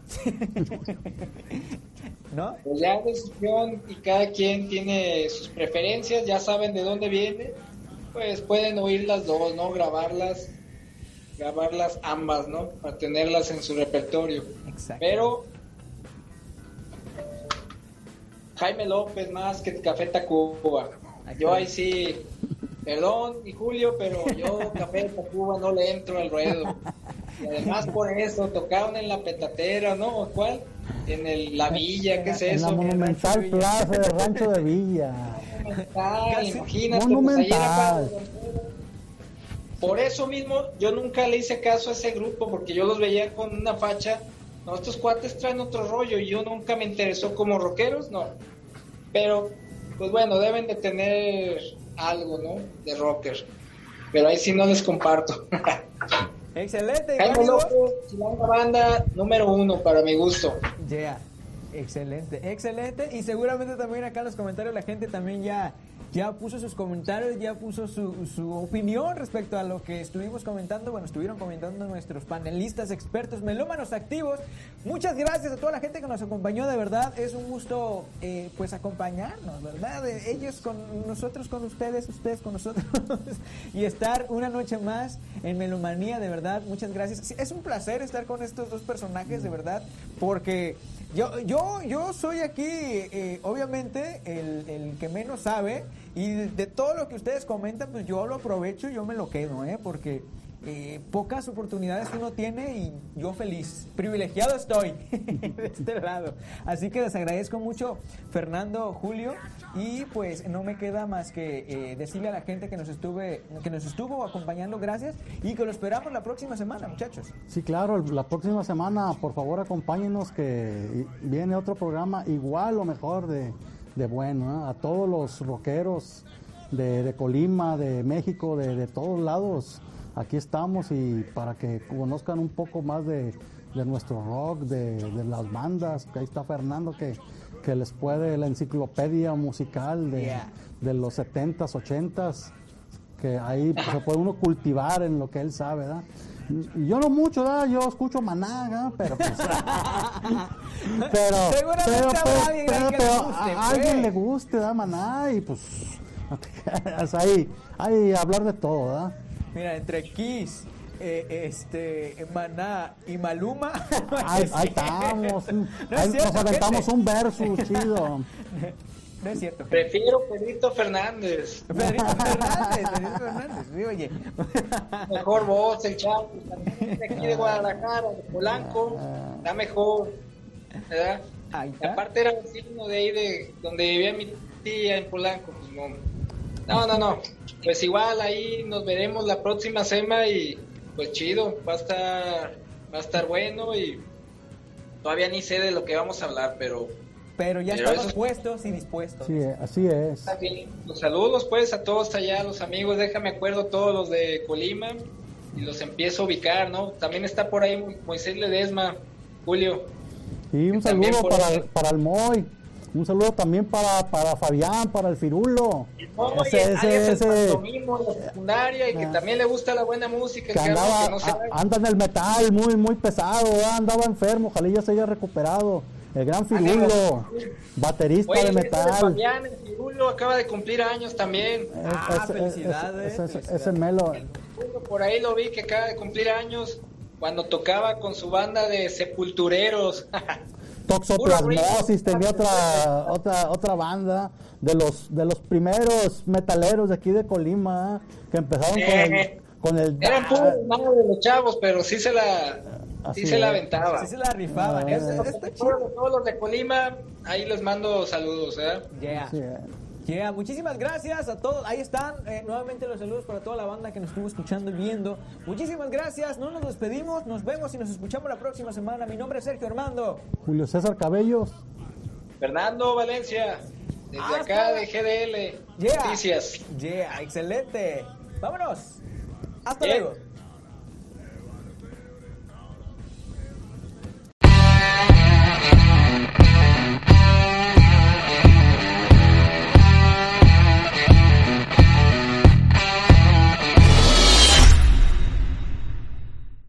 ¿No? Pues ya decisión y cada quien tiene sus preferencias, ya saben de dónde viene, pues pueden oír las dos, ¿no? Grabarlas, grabarlas ambas, ¿no? Para tenerlas en su repertorio. Exacto. Pero Jaime López más que Café Tacuba. Yo ahí sí, perdón, y Julio, pero yo Café Tacuba no le entro al ruedo. Y además por eso tocaron en la Petatera, ¿no? ¿Cuál? En el, la Villa, ¿qué es en eso? la Monumental Plaza de Rancho de Villa. Monumental, imagínate. Monumental. Pues, por eso mismo yo nunca le hice caso a ese grupo, porque yo los veía con una facha. No, estos cuates traen otro rollo y yo nunca me interesó como rockeros, no. Pero, pues bueno, deben de tener algo, ¿no? De rocker. Pero ahí sí no les comparto. Excelente. Jaime López, Chilanga Banda, número uno para mi gusto. Yeah. Excelente, excelente. Y seguramente también acá en los comentarios la gente también ya... ya puso sus comentarios, ya puso su, su opinión respecto a lo que estuvimos comentando. Bueno, estuvieron comentando nuestros panelistas, expertos, melómanos activos. Muchas gracias a toda la gente que nos acompañó, de verdad. Es un gusto, eh, pues, acompañarnos, ¿verdad? Ellos con nosotros, con ustedes, ustedes con nosotros. Y estar una noche más en Melomanía, de verdad. Muchas gracias. Es un placer estar con estos dos personajes, de verdad, porque... Yo, yo, yo soy aquí, eh, obviamente, el, el que menos sabe, y de, de todo lo que ustedes comentan, pues yo lo aprovecho y yo me lo quedo, ¿eh? Porque eh, pocas oportunidades uno tiene y yo feliz, privilegiado estoy de este lado. Así que les agradezco mucho, Fernando, Julio, y pues no me queda más que eh, decirle a la gente que nos estuve, que nos estuvo acompañando, gracias, y que lo esperamos la próxima semana, muchachos. Sí, claro, la próxima semana, por favor, acompáñenos, que viene otro programa igual o mejor de, de bueno, ¿eh? A todos los rockeros de, de Colima, de México, de, de todos lados. Aquí estamos, y para que conozcan un poco más de, de nuestro rock, de, de las bandas, que ahí está Fernando que, que les puede la enciclopedia musical de, yeah. de los setentas, ochentas, que ahí pues, se puede uno cultivar en lo que él sabe, ¿verdad? Yo no mucho, ¿verdad? Yo escucho Maná, ¿verdad? Pero pues... pero, seguramente pero, habrá pero, alguien pero, que pero le guste, a alguien le guste, ¿verdad? Maná, y pues... ahí, ahí hablar de todo, ¿verdad? Mira, entre Kiss, eh, este, Maná y Maluma. Ahí, ahí estamos. No ahí cierto, nos aventamos gente. un versus chido. No es cierto. Prefiero Pedrito Fernández. Pedrito Fernández, Pedrito Fernández, sí, oye. Mejor voz, el chavo, de aquí de Guadalajara, de Polanco, está mejor, ¿verdad? Ahí está. Aparte era vecino de ahí, de donde vivía mi tía en Polanco. Pues no, no, no, no. Pues igual ahí nos veremos la próxima semana y pues chido, va a estar, va a estar bueno, y todavía ni sé de lo que vamos a hablar, pero... Pero ya Pero estamos eso... puestos y dispuestos. Sí, así es. Está bien. Los saludos pues a todos allá, los amigos, déjame acuerdo todos los de Colima y los empiezo a ubicar, ¿no? También está por ahí Moisés Ledesma, Julio. Y un saludo para el, para el Moy, un saludo también para, para Fabián, para el Firulo. No, ese, ese, ese, el mismo, la secundaria, y que ah, también le gusta la buena música. Que andaba, que no se a, anda en el metal muy, muy pesado, ¿verdad? Andaba enfermo, ojalá ya se haya recuperado. El gran Firulo, baterista Oye, de metal. Fabián, el Firulo acaba de cumplir años también. Ah, es, felicidades. Es, es, es, es el Melo. El Firulo, por ahí lo vi que acaba de cumplir años cuando tocaba con su banda de Sepultureros. Toxoplasmosis tenía otra otra otra banda de los de los primeros metaleros de aquí de Colima, ¿eh? Que empezaron eh, con el con el eran puros malos de los chavos, pero sí se la Así sí se es. la aventaba. Sí se la rifaban. Ah, es, es, es todos, todos los de Colima, ahí les mando saludos, ¿eh? Yeah. Yeah. Muchísimas gracias a todos. Ahí están eh, nuevamente los saludos para toda la banda que nos estuvo escuchando y viendo. Muchísimas gracias. No nos despedimos. Nos vemos y nos escuchamos la próxima semana. Mi nombre es Sergio Armando. Julio César Cabellos. Fernando Valencia. Desde Hasta acá la- de G D L Yeah. Noticias. Yeah, excelente. Vámonos. Hasta Bien. luego.